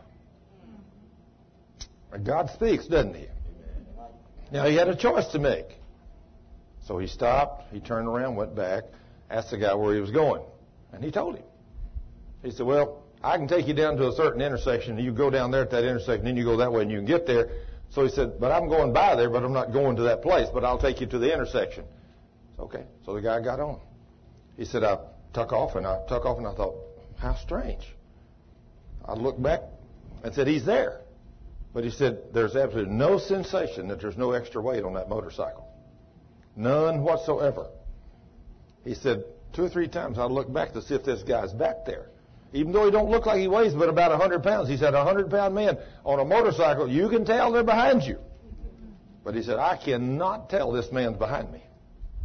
And God speaks, doesn't he? Now, he had a choice to make. So he stopped, he turned around, went back, asked the guy where he was going. And he told him. He said, well, I can take you down to a certain intersection, and you go down there at that intersection, then you go that way, and you can get there. So he said, but I'm going by there, but I'm not going to that place, but I'll take you to the intersection. Okay. So the guy got on. He said, I took off, and I took off, and I thought, how strange. I looked back and said, he's there. But he said, there's absolutely no sensation that there's no extra weight on that motorcycle. None whatsoever. He said, two or three times I looked back to see if this guy's back there. Even though he don't look like he weighs but about one hundred pounds. He said, a one hundred pound man on a motorcycle, you can tell they're behind you. But he said, I cannot tell this man's behind me.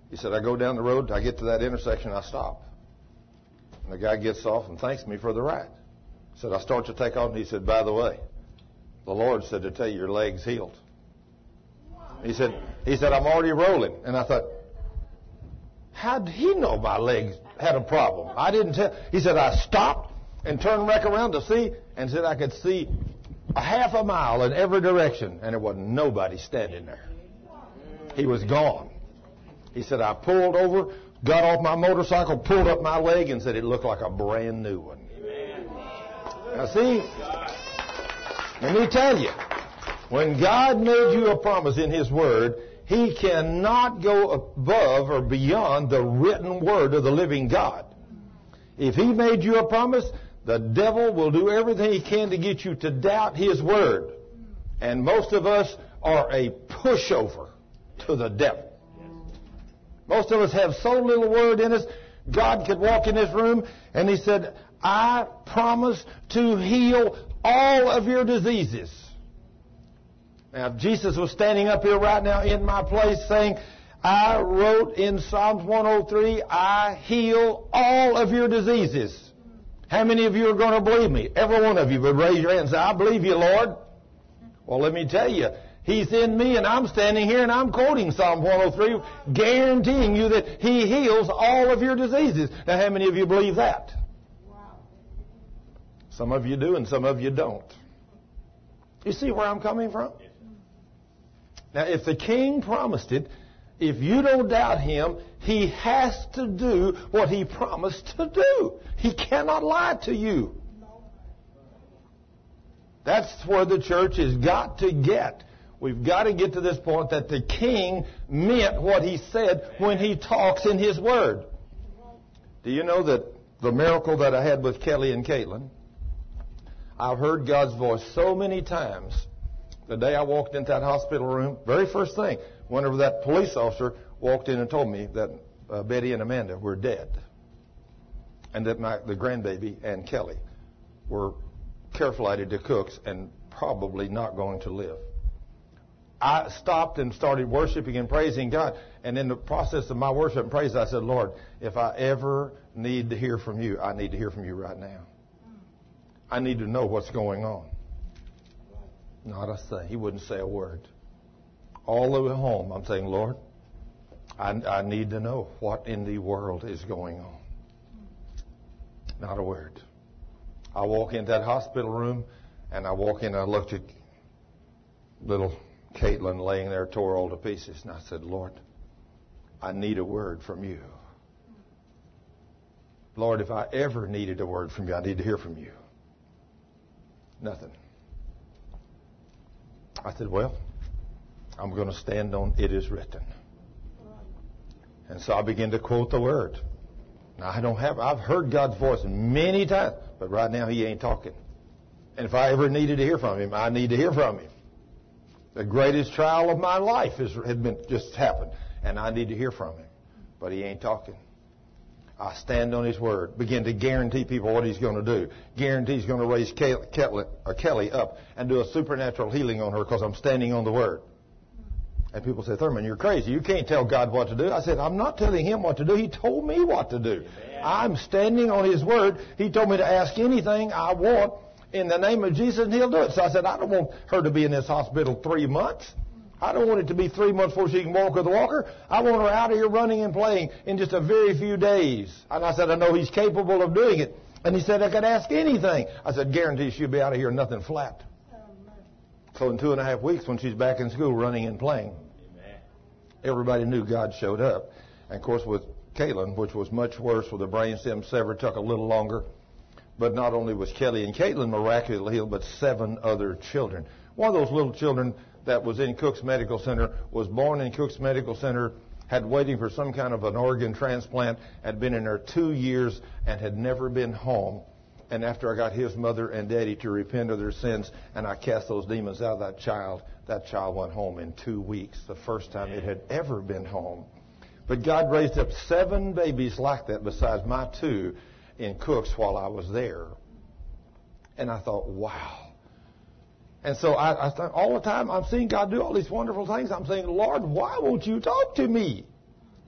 He said, I go down the road, I get to that intersection, I stop. And the guy gets off and thanks me for the ride. He said, I start to take off, and he said, by the way, the Lord said to tell you your leg's healed. He said, he said, I'm already rolling. And I thought, how did he know my legs had a problem? I didn't tell. He said, I stopped and turned back around to see, and said I could see a half a mile in every direction, and there wasn't nobody standing there. He was gone. He said, I pulled over, got off my motorcycle, pulled up my leg, and said it looked like a brand new one. Now see, let me tell you, when God made you a promise in His Word, He cannot go above or beyond the written Word of the living God. If He made you a promise, the devil will do everything he can to get you to doubt His Word. And most of us are a pushover to the devil. Most of us have so little Word in us. God could walk in this room and He said, I promise to heal all of your diseases. Now, if Jesus was standing up here right now in my place saying, I wrote in Psalms one oh three, I heal all of your diseases. How many of you are going to believe me? Every one of you would raise your hand and say, I believe you, Lord. Well, let me tell you, He's in me, and I'm standing here, and I'm quoting Psalm one oh three, guaranteeing you that He heals all of your diseases. Now, how many of you believe that? Wow. Some of you do, and some of you don't. You see where I'm coming from? Now, if the King promised it, if you don't doubt Him, He has to do what He promised to do. He cannot lie to you. That's where the church has got to get. We've got to get to this point that the King meant what He said when He talks in His Word. Do you know that the miracle that I had with Kelly and Caitlin, I've heard God's voice so many times. The day I walked into that hospital room, very first thing, whenever that police officer walked in and told me that uh, Betty and Amanda were dead, and that my, the grandbaby and Kelly were care flighted to Cooks and probably not going to live. I stopped and started worshiping and praising God. And in the process of my worship and praise, I said, Lord, if I ever need to hear from you, I need to hear from you right now. I need to know what's going on. Not a thing. He wouldn't say a word. All the way home, I'm saying, Lord, I, I need to know what in the world is going on. Not a word. I walk into that hospital room, and I walk in, and I looked at little Caitlin laying there, tore all to pieces, and I said, Lord, I need a word from you. Lord, if I ever needed a word from you, I need to hear from you. Nothing. I said, well, I'm going to stand on it is written. And so I began to quote the word. Now, I don't have, I've heard God's voice many times, but right now He ain't talking. And if I ever needed to hear from Him, I need to hear from Him. The greatest trial of my life is, had been just happened, and I need to hear from Him. But He ain't talking. I stand on His word, begin to guarantee people what He's going to do. Guarantee He's going to raise Kelly, or Kelly up and do a supernatural healing on her because I'm standing on the word. And people say, Thurman, you're crazy. You can't tell God what to do. I said, I'm not telling Him what to do. He told me what to do. Amen. I'm standing on His word. He told me to ask anything I want in the name of Jesus, and He'll do it. So I said, I don't want her to be in this hospital three months. I don't want it to be three months before she can walk with a walker. I want her out of here running and playing in just a very few days. And I said, I know He's capable of doing it. And He said, I could ask anything. I said, guarantee she'll be out of here nothing flat. So in two and a half weeks, when she's back in school running and playing, Amen. Everybody knew God showed up. And of course, with Caitlin, which was much worse with the brain stem severed, took a little longer. But not only was Kelly and Caitlin miraculously healed, but seven other children. One of those little children that was in Cook's Medical Center was born in Cook's Medical Center, had waiting for some kind of an organ transplant, had been in there two years and had never been home. And after I got his mother and daddy to repent of their sins and I cast those demons out of that child, that child went home in two weeks, the first time it had ever been home. But God raised up seven babies like that besides my two in Cook's while I was there. And I thought, wow. And so I, I thought, all the time I'm seeing God do all these wonderful things. I'm saying, Lord, why won't you talk to me?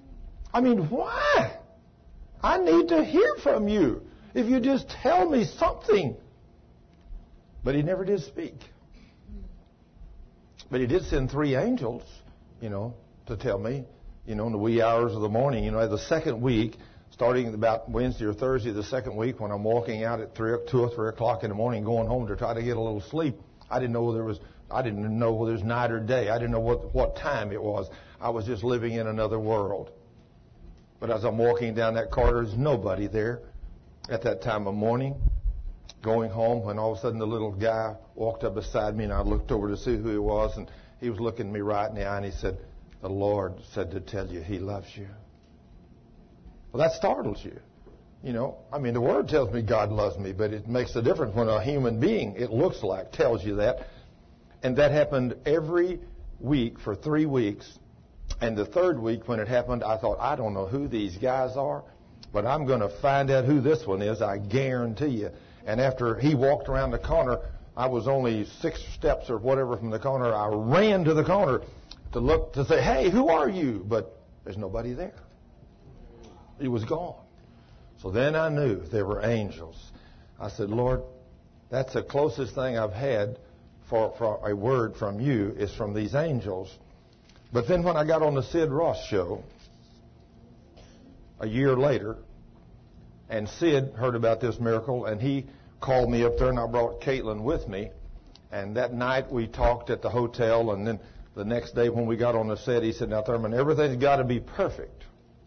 I mean, why? I need to hear from you. If you just tell me something. But he never did speak. But he did send three angels, you know, to tell me, you know, in the wee hours of the morning. You know, the second week, starting about Wednesday or Thursday, the second week, when I'm walking out at three, two or three o'clock in the morning, going home to try to get a little sleep, I didn't know whether it was, I didn't know whether it was night or day. I didn't know what what time it was. I was just living in another world. But as I'm walking down that corridor, there's nobody there at that time of morning. Going home, when all of a sudden the little guy walked up beside me, and I looked over to see who he was, and he was looking me right in the eye, and he said, "The Lord said to tell you He loves you." Well, that startles you. You know, I mean, the Word tells me God loves me, but it makes a difference when a human being, it looks like, tells you that. And that happened every week for three weeks. And the third week when it happened, I thought, I don't know who these guys are, but I'm going to find out who this one is, I guarantee you. And after he walked around the corner, I was only six steps or whatever from the corner. I ran to the corner to look, to say, "Hey, who are you?" But there's nobody there. He was gone. So then I knew there were angels. I said, "Lord, that's the closest thing I've had for, for a word from you is from these angels." But then when I got on the Sid Ross show a year later, and Sid heard about this miracle, and he called me up there, and I brought Caitlin with me. And that night we talked at the hotel, and then the next day when we got on the set, he said, "Now, Thurman, everything's got to be perfect.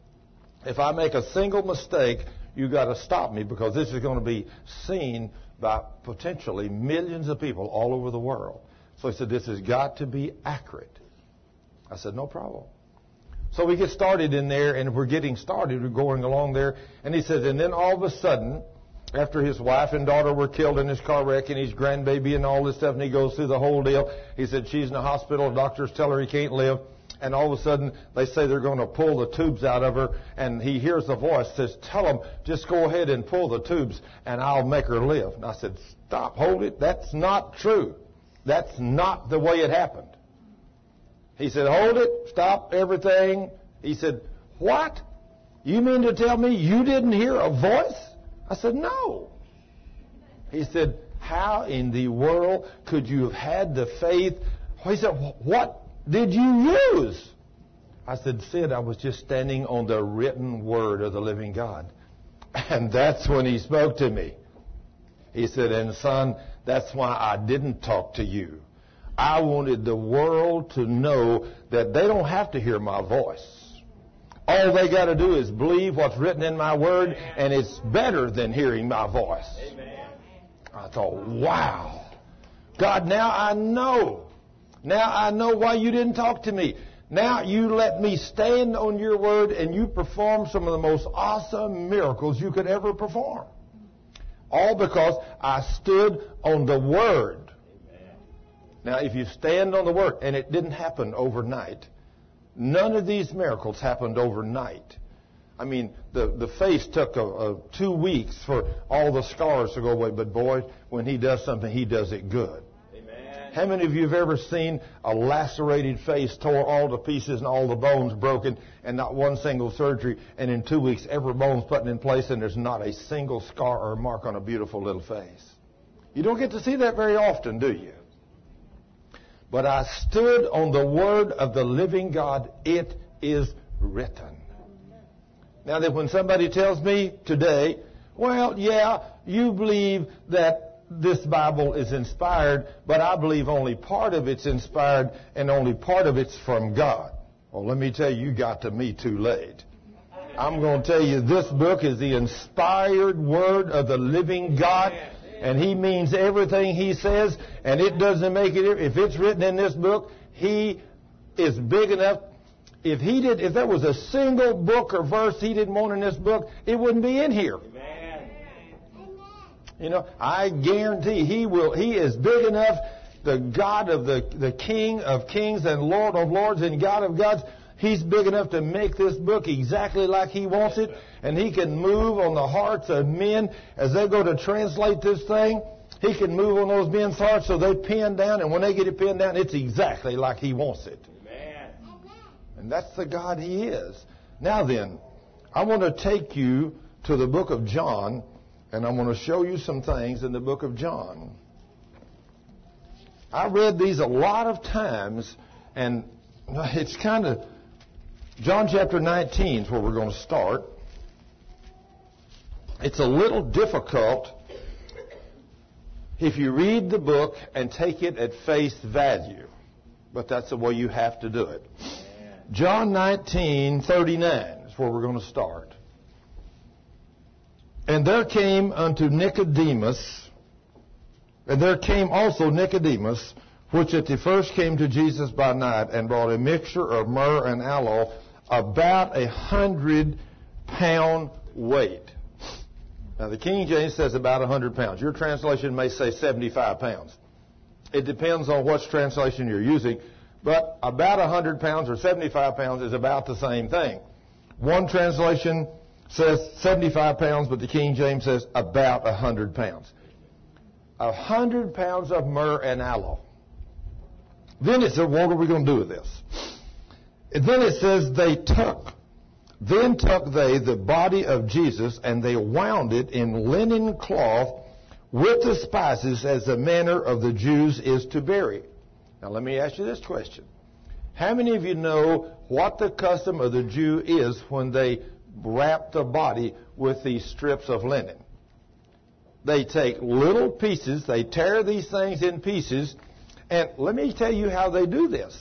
If I make a single mistake, you got to stop me, because this is going to be seen by potentially millions of people all over the world." So he said, "This has got to be accurate." I said, "No problem." So we get started in there, and we're getting started. We're going along there. And he says, and then all of a sudden, after his wife and daughter were killed in his car wreck and his grandbaby and all this stuff, and he goes through the whole deal, he said, she's in the hospital. Doctors tell her he can't live. And all of a sudden, they say they're going to pull the tubes out of her. And he hears a voice says, "Tell them, just go ahead and pull the tubes, and I'll make her live." And I said, "Stop, hold it. That's not true. That's not the way it happened." He said, "Hold it, stop everything." He said, "What? You mean to tell me you didn't hear a voice?" I said, "No." He said, "How in the world could you have had the faith?" He said, "What did you use?" I said, "Sid, I was just standing on the written word of the living God." And that's when he spoke to me. He said, "And son, that's why I didn't talk to you. I wanted the world to know that they don't have to hear my voice. All they got to do is believe what's written in my word, and it's better than hearing my voice." Amen. I thought, wow. God, now I know. Now I know why you didn't talk to me. Now you let me stand on your word, and you perform some of the most awesome miracles you could ever perform. All because I stood on the word. Now, if you stand on the word, and it didn't happen overnight. None of these miracles happened overnight. I mean, the, the face took a, a two weeks for all the scars to go away. But boy, when he does something, he does it good. Amen. How many of you have ever seen a lacerated face tore all to pieces and all the bones broken and not one single surgery, and in two weeks every bone's put in place and there's not a single scar or mark on a beautiful little face? You don't get to see that very often, do you? But I stood on the word of the living God. It is written. Now that when somebody tells me today, well, yeah, you believe that this Bible is inspired, but I believe only part of it's inspired and only part of it's from God. Well, let me tell you, you got to me too late. I'm going to tell you, this book is the inspired word of the living God. And he means everything he says, and it doesn't make it. If it's written in this book, he is big enough. If he did, if there was a single book or verse he didn't want in this book, it wouldn't be in here. Amen. You know, I guarantee he will. He is big enough. The God of the the King of Kings and Lord of Lords and God of Gods. He's big enough to make this book exactly like he wants it, and he can move on the hearts of men as they go to translate this thing. He can move on those men's hearts so they pin down, and when they get it pinned down, it's exactly like he wants it. Amen. And that's the God he is. Now then, I want to take you to the book of John, and I want to show you some things in the book of John. I read these a lot of times, and it's kind of, John chapter nineteen is where we're going to start. It's a little difficult if you read the book and take it at face value, but that's the way you have to do it. John nineteen thirty-nine is where we're going to start. And there came unto Nicodemus, and there came also Nicodemus, which at the first came to Jesus by night, and brought a mixture of myrrh and aloe, about a hundred pound weight. Now the King James says about a hundred pounds. Your translation may say seventy-five pounds. It depends on which translation you're using, but about a hundred pounds or seventy-five pounds is about the same thing. One translation says seventy-five pounds, but the King James says about a hundred pounds. A hundred pounds of myrrh and aloe. Then it said, what are we going to do with this? And then it says, they took, then took they the body of Jesus, and they wound it in linen cloth with the spices, as the manner of the Jews is to bury. Now let me ask you this question. How many of you know what the custom of the Jew is when they wrap the body with these strips of linen? They take little pieces, they tear these things in pieces, and let me tell you how they do this.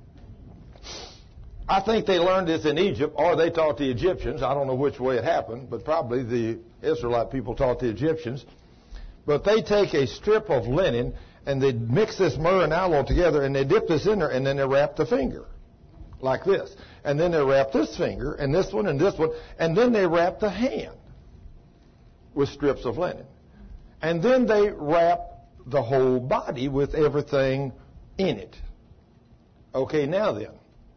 I think they learned this in Egypt, or they taught the Egyptians. I don't know which way it happened, but probably the Israelite people taught the Egyptians. But they take a strip of linen, and they mix this myrrh and aloe together, and they dip this in there, and then they wrap the finger like this. And then they wrap this finger, and this one, and this one, and then they wrap the hand with strips of linen. And then they wrap the whole body with everything in it. Okay, now then.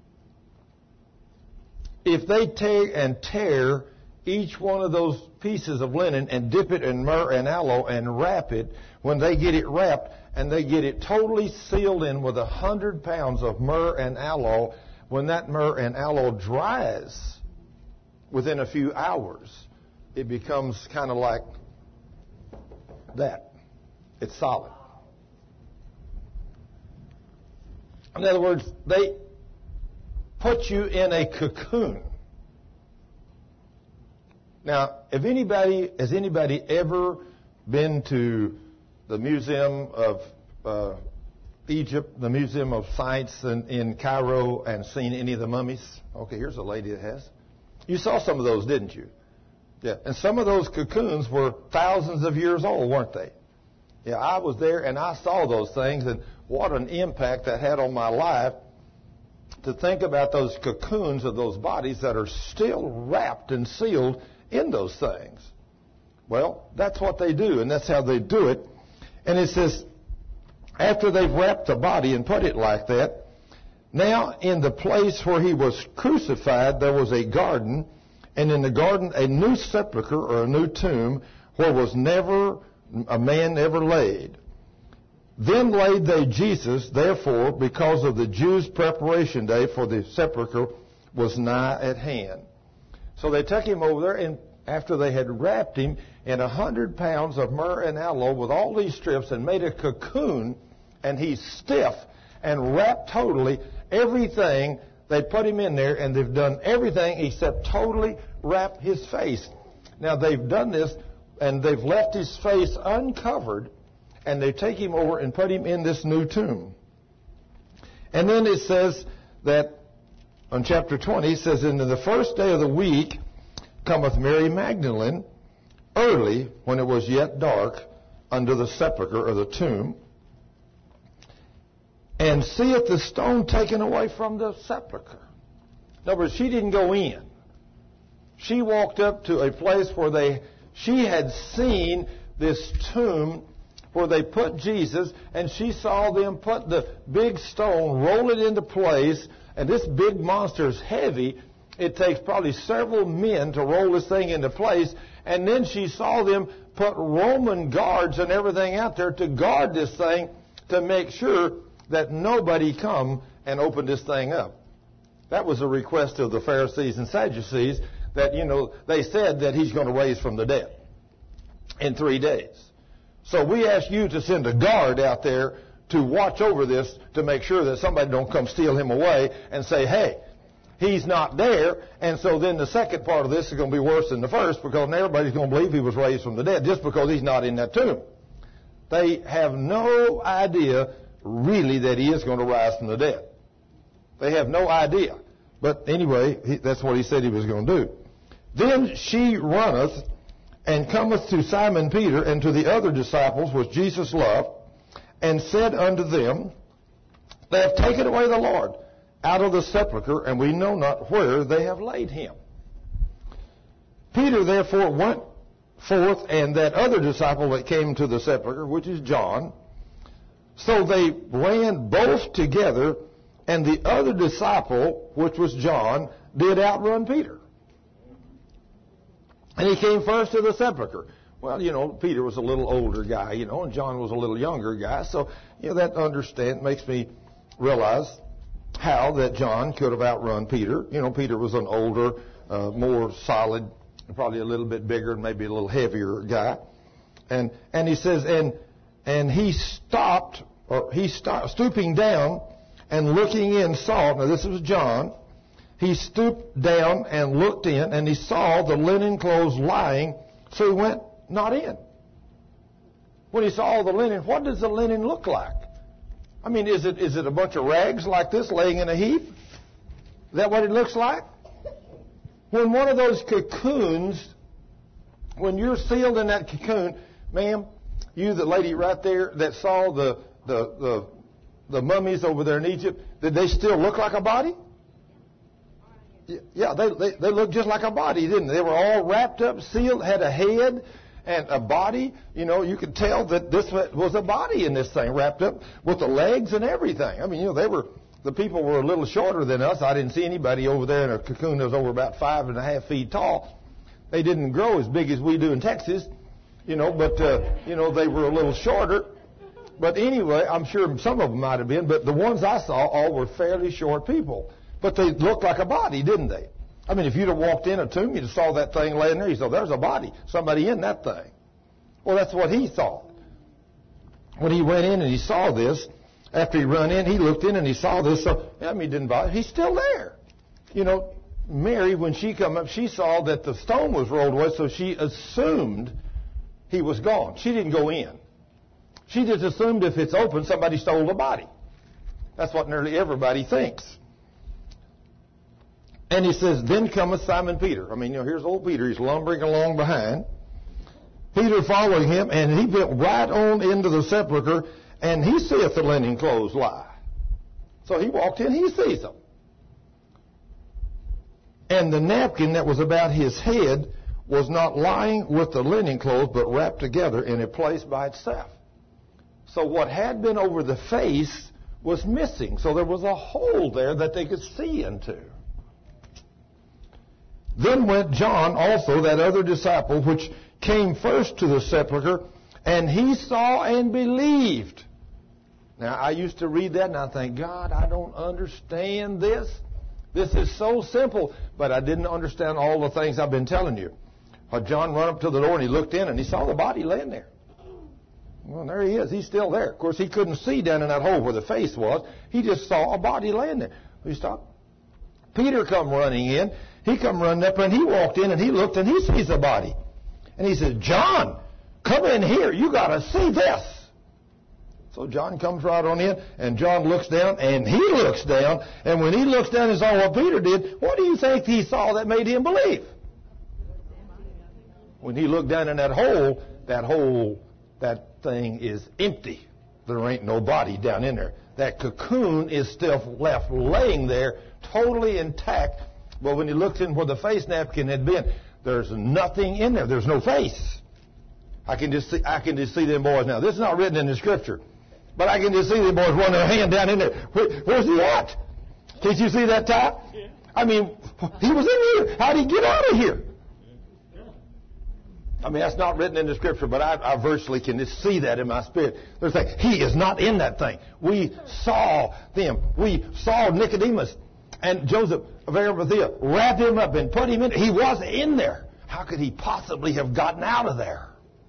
If they take and tear each one of those pieces of linen and dip it in myrrh and aloe and wrap it, when they get it wrapped and they get it totally sealed in with a hundred pounds of myrrh and aloe, when that myrrh and aloe dries within a few hours, it becomes kind of like that. It's solid. In other words, they put you in a cocoon. Now, if anybody, has anybody ever been to the Museum of uh, Egypt, the Museum of Science in, in Cairo, and seen any of the mummies? Okay, here's a lady that has. You saw some of those, didn't you? Yeah, and some of those cocoons were thousands of years old, weren't they? Yeah, I was there and I saw those things, and what an impact that had on my life to think about those cocoons of those bodies that are still wrapped and sealed in those things. Well, that's what they do, and that's how they do it. And it says, after they've wrapped the body and put it like that, now in the place where he was crucified there was a garden, and in the garden a new sepulchre, or a new tomb, where was never a man ever laid. Then laid they Jesus, therefore, because of the Jews' preparation day, for the sepulchre was nigh at hand. So they took him over there, and after they had wrapped him in a hundred pounds of myrrh and aloe with all these strips, and made a cocoon, and he's stiff and wrapped totally, everything, they put him in there, and they've done everything except totally wrap his face. Now they've done this, and they've left his face uncovered, and they take him over and put him in this new tomb. And then it says that on chapter twenty, it says, "And in the first day of the week cometh Mary Magdalene early, when it was yet dark, unto the sepulchre," or the tomb, "and seeth the stone taken away from the sepulchre." In other words, she didn't go in. She walked up to a place where they, she had seen this tomb where they put Jesus, and she saw them put the big stone, roll it into place, and this big monster is heavy. It takes probably several men to roll this thing into place, and then she saw them put Roman guards and everything out there to guard this thing, to make sure that nobody come and open this thing up. That was a request of the Pharisees and Sadducees that, you know, they said that he's going to raise from the dead in three days. So we ask you to send a guard out there to watch over this to make sure that somebody don't come steal him away and say, hey, he's not there. And so then the second part of this is going to be worse than the first, because everybody's going to believe he was raised from the dead just because he's not in that tomb. They have no idea really that he is going to rise from the dead. They have no idea. But anyway, he, that's what he said he was going to do. Then she runneth and cometh to Simon Peter and to the other disciples which Jesus loved, and said unto them, they have taken away the Lord out of the sepulchre, and we know not where they have laid him. Peter therefore went forth, and that other disciple that came to the sepulchre, which is John. So they ran both together, and the other disciple, which was John, did outrun Peter. And he came first to the sepulchre. Well, you know, Peter was a little older guy, you know, and John was a little younger guy. So, you know, that understand makes me realize how that John could have outrun Peter. You know, Peter was an older, uh, more solid, probably a little bit bigger and maybe a little heavier guy. And and he says, and and he stopped, or he stopped, stooping down and looking in, saw, now this was John, he stooped down and looked in, and he saw the linen clothes lying, so he went not in. When he saw the linen, what does the linen look like? I mean, is it is it a bunch of rags like this laying in a heap? Is that what it looks like? When one of those cocoons, when you're sealed in that cocoon, ma'am, you, the lady right there that saw the the the, the mummies over there in Egypt, did they still look like a body? Yeah, they, they they looked just like a body, didn't they? They were all wrapped up, sealed, had a head and a body. You know, you could tell that this was a body in this thing, wrapped up with the legs and everything. I mean, you know, they were, the people were a little shorter than us. I didn't see anybody over there in a cocoon that was over about five and a half feet tall. They didn't grow as big as we do in Texas, you know, but, uh, you know, they were a little shorter. But anyway, I'm sure some of them might have been, but the ones I saw all were fairly short people. But they looked like a body, didn't they? I mean, if you'd have walked in a tomb, you'd have saw that thing laying there. You said, there's a body, somebody in that thing. Well, that's what he thought. When he went in and he saw this, after he run in, he looked in and he saw this. So, I mean, it didn't bother. He's still there. You know, Mary, when she come up, she saw that the stone was rolled away, so she assumed he was gone. She didn't go in. She just assumed if it's open, somebody stole the body. That's what nearly everybody thinks. And he says, then cometh Simon Peter. I mean, you know, here's old Peter. He's lumbering along behind. Peter following him, and he went right on into the sepulchre, and he seeth the linen clothes lie. So he walked in, he sees them. And the napkin that was about his head was not lying with the linen clothes, but wrapped together in a place by itself. So what had been over the face was missing. So there was a hole there that they could see into. Then went John also, that other disciple, which came first to the sepulchre, and he saw and believed. Now, I used to read that, and I think, God, I don't understand this. This is so simple, but I didn't understand all the things I've been telling you. Uh, John ran up to the door, and he looked in, and he saw the body laying there. Well, there he is. He's still there. Of course, he couldn't see down in that hole where the face was. He just saw a body laying there. He stopped. Peter come running in. He come running up, and he walked in, and he looked, and he sees the body. And he said, John, come in here. You got to see this. So John comes right on in, and John looks down, and he looks down. And when he looks down and saw what Peter did, what do you think he saw that made him believe? When he looked down in that hole, that hole, that thing is empty. There ain't no body down in there. That cocoon is still left laying there, totally intact. But when he looked in where the face napkin had been, there's nothing in there. There's no face. I can just see, I can just see them boys now. This is not written in the scripture, but I can just see them boys running their hand down in there. Where, where's he at? Did you see that, Ty? Yeah. I mean, he was in here. How did he get out of here? I mean, that's not written in the scripture, but I, I virtually can just see that in my spirit. They're saying, he is not in that thing. We saw them. We saw Nicodemus. And Joseph of Arimathea wrapped him up and put him in. He was in there. How could he possibly have gotten out of there?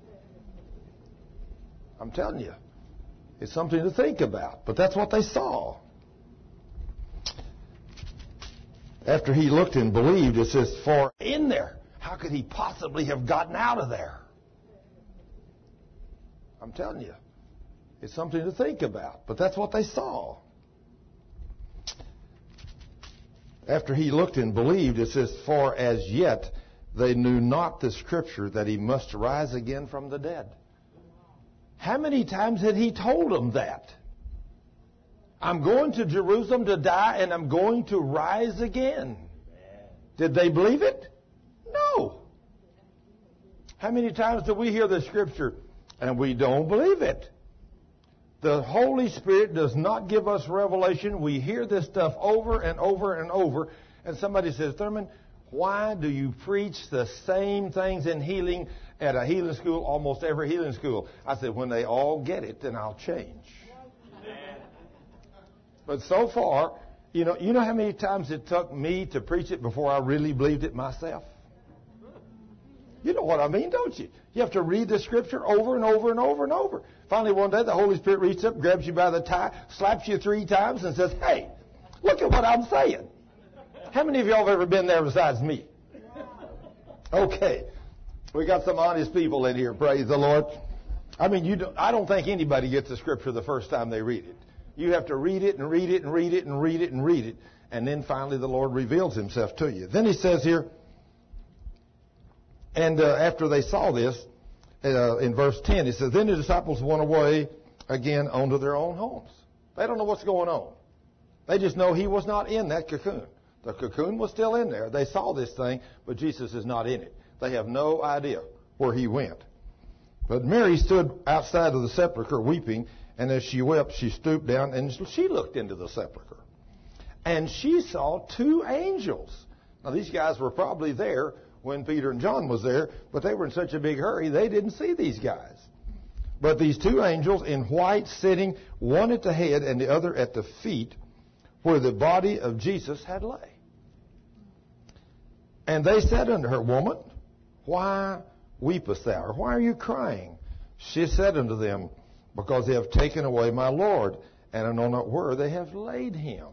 I'm telling you, it's something to think about. But that's what they saw. After he looked and believed, it says, for in there. How could he possibly have gotten out of there? I'm telling you, it's something to think about. But that's what they saw. After he looked and believed, it says, for as yet they knew not the Scripture that he must rise again from the dead. How many times had he told them that? I'm going to Jerusalem to die, and I'm going to rise again. Did they believe it? No. How many times do we hear the Scripture and we don't believe it? The Holy Spirit does not give us revelation. We hear this stuff over and over and over. And somebody says, Thurman, why do you preach the same things in healing at a healing school, almost every healing school? I said, when they all get it, then I'll change. But so far, you know, you know how many times it took me to preach it before I really believed it myself? You know what I mean, don't you? You have to read the Scripture over and over and over and over. Finally, one day, the Holy Spirit reaches up, grabs you by the tie, slaps you three times, and says, hey, look at what I'm saying. How many of y'all have ever been there besides me? Okay. We got some honest people in here, praise the Lord. I mean, you don't, I don't think anybody gets the Scripture the first time they read it. You have to read it and read it and read it and read it and read it. And then finally the Lord reveals himself to you. Then he says here, and uh, after they saw this, uh, in verse ten, he says, then the disciples went away again onto their own homes. They don't know what's going on. They just know he was not in that cocoon. The cocoon was still in there. They saw this thing, but Jesus is not in it. They have no idea where he went. But Mary stood outside of the sepulchre weeping, and as she wept, she stooped down and she looked into the sepulchre. And she saw two angels. Now, these guys were probably there when Peter and John was there, but they were in such a big hurry, they didn't see these guys. But these two angels in white sitting, one at the head and the other at the feet, where the body of Jesus had lay. And they said unto her, Woman, why weepest thou? Or why are you crying? She said unto them, Because they have taken away my Lord, and I know not where they have laid him.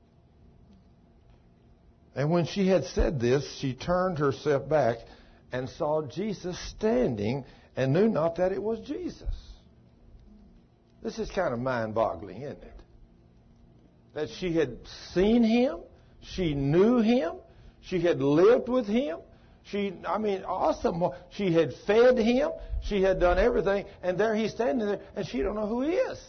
And when she had said this, she turned herself back and saw Jesus standing, and knew not that it was Jesus. This is kind of mind-boggling, isn't it? That she had seen him, she knew him, she had lived with him. She, I mean, awesome. She had fed him. She had done everything. And there he's standing there, and she don't know who he is.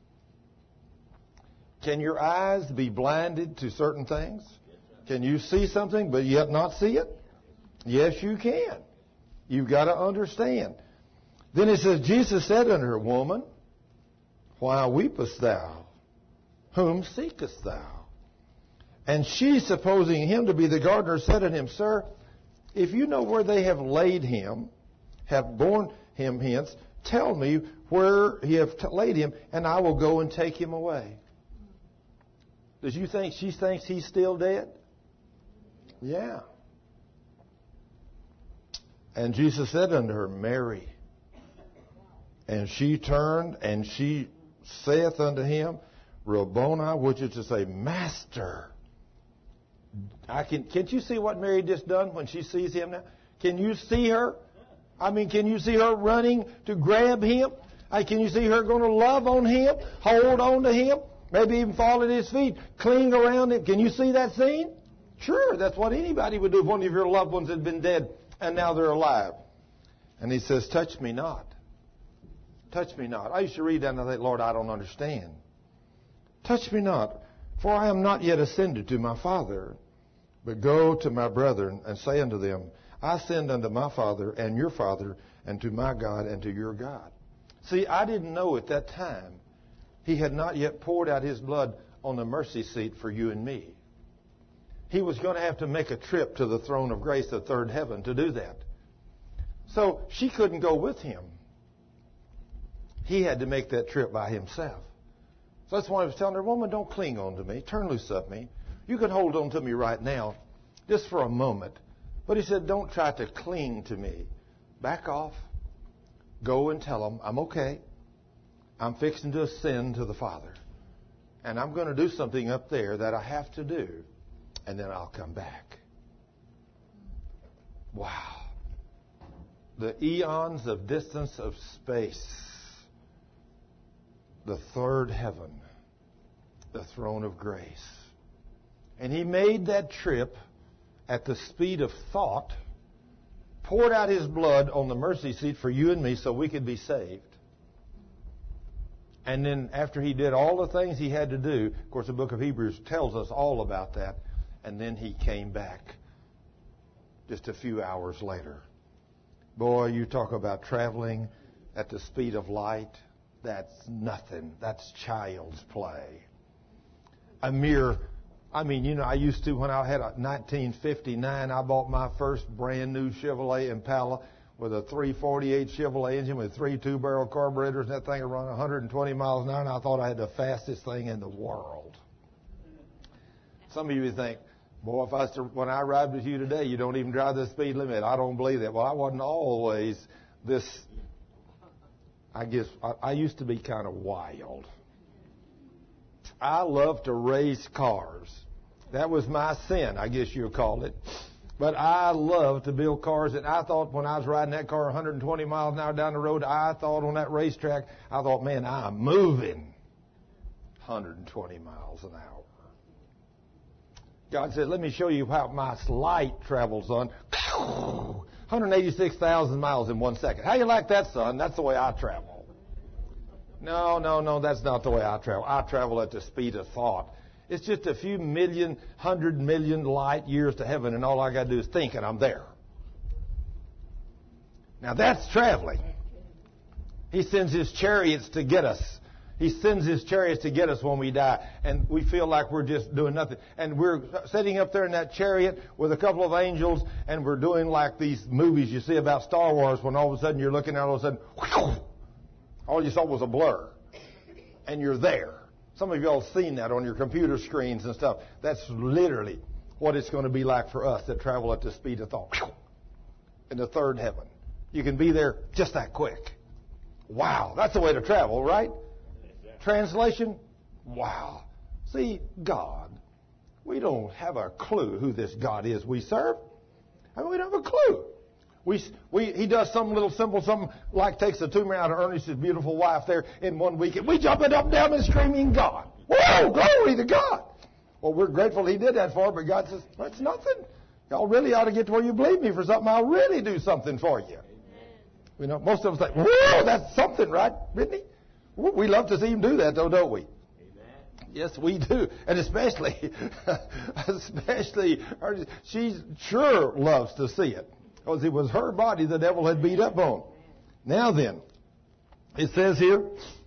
Can your eyes be blinded to certain things? Can you see something but yet not see it? Yes, you can. You've got to understand. Then it says, Jesus said unto her, Woman, why weepest thou? Whom seekest thou? And she, supposing him to be the gardener, said unto him, Sir, if you know where they have laid him, have borne him hence, tell me where he have t- laid him, and I will go and take him away. Does you think she thinks he's still dead? Yeah. And Jesus said unto her, Mary. And she turned, and she saith unto him, Rabboni, which is to say, Master. I can, can't you see what Mary just done when she sees him now? Can you see her? I mean, can you see her running to grab him? I, can you see her going to love on him, hold on to him, maybe even fall at his feet, cling around him? Can you see that scene? Sure, that's what anybody would do if one of your loved ones had been dead and now they're alive. And he says, touch me not. Touch me not. I used to read that and I think, Lord, I don't understand. Touch me not, for I am not yet ascended to my Father, but go to my brethren and say unto them, I ascend unto my Father and your Father, and to my God and to your God. See, I didn't know at that time he had not yet poured out his blood on the mercy seat for you and me. He was going to have to make a trip to the throne of grace, the third heaven, to do that. So she couldn't go with him. He had to make that trip by himself. So that's why I was telling her, Woman, don't cling on to me. Turn loose of me. You can hold on to me right now, just for a moment. But he said, don't try to cling to me. Back off. Go and tell them, I'm okay. I'm fixing to ascend to the Father. And I'm going to do something up there that I have to do. And then I'll come back. Wow. The eons of distance of space. The third heaven. The throne of grace. And he made that trip at the speed of thought, poured out his blood on the mercy seat for you and me so we could be saved. And then after he did all the things he had to do, of course the book of Hebrews tells us all about that, and then he came back just a few hours later. Boy, you talk about traveling at the speed of light. That's nothing. That's child's play. A mere, I mean, you know, I used to, when I had a nineteen fifty-nine, I bought my first brand new Chevrolet Impala with a three forty-eight Chevrolet engine with three two-barrel carburetors, and that thing would run one hundred twenty miles an hour, and I thought I had the fastest thing in the world. Some of you would think, boy, if I was to, when I arrived with you today, you don't even drive the speed limit. I don't believe that. Well, I wasn't always this, I guess, I, I used to be kind of wild. I love to race cars. That was my sin, I guess you'd call it. But I love to build cars. And I thought when I was riding that car one hundred twenty miles an hour down the road, I thought on that racetrack, I thought, man, I'm moving one hundred twenty miles an hour. God said, let me show you how my light travels on one hundred eighty-six thousand miles in one second. How you like that, son? That's the way I travel. No, no, no, that's not the way I travel. I travel at the speed of thought. It's just a few million, hundred million light years to heaven, and all I got to do is think, and I'm there. Now that's traveling. He sends his chariots to get us. He sends his chariots to get us when we die, and we feel like we're just doing nothing. And we're sitting up there in that chariot with a couple of angels, and we're doing like these movies you see about Star Wars, when all of a sudden you're looking out, all of a sudden, whew, all you saw was a blur, and you're there. Some of you all have seen that on your computer screens and stuff. That's literally what it's going to be like for us that travel at the speed of thought. In the third heaven. You can be there just that quick. Wow, that's the way to travel, right? Translation? Wow. See, God, we don't have a clue who this God is we serve. I mean, we don't have a clue. We, we, he does some little simple, something like takes a tumor out of Ernest's beautiful wife there in one week, and we jumping up and down and screaming, God. Whoa, glory to God. Well, we're grateful he did that for us, but God says, that's nothing. Y'all really ought to get to where you believe me for something. I'll really do something for you. Amen. You know, most of us think, whoa, that's something, right, Brittany? We love to see him do that, though, don't we? Amen. Yes, we do. And especially, especially, she sure loves to see it. Because it was her body the devil had beat up on. Now then, it says here,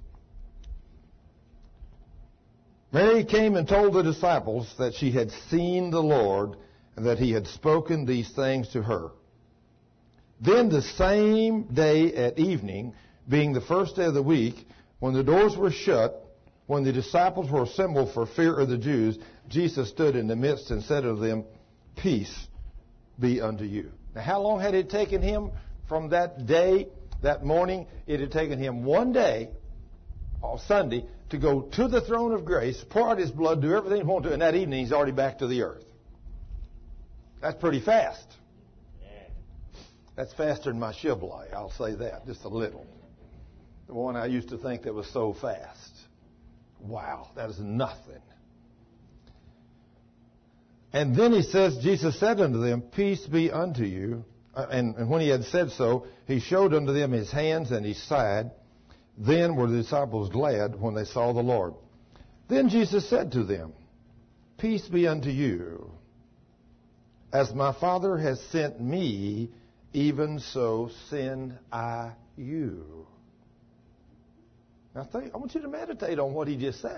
Mary came and told the disciples that she had seen the Lord and that he had spoken these things to her. Then the same day at evening, being the first day of the week, when the doors were shut, when the disciples were assembled for fear of the Jews, Jesus stood in the midst and said unto them, peace be unto you. Now, how long had it taken him from that day, that morning? It had taken him one day, on Sunday, to go to the throne of grace, pour out his blood, do everything he wanted to, and that evening he's already back to the earth. That's pretty fast. That's faster than my Chevrolet, I'll say that, just a little. The one I used to think that was so fast. Wow, that is nothing. And then he says, Jesus said unto them, peace be unto you. Uh, and, and when he had said so, he showed unto them his hands and his side. Then were the disciples glad when they saw the Lord. Then Jesus said to them, peace be unto you. As my Father has sent me, even so send I you. Now think, I want you to meditate on what he just said.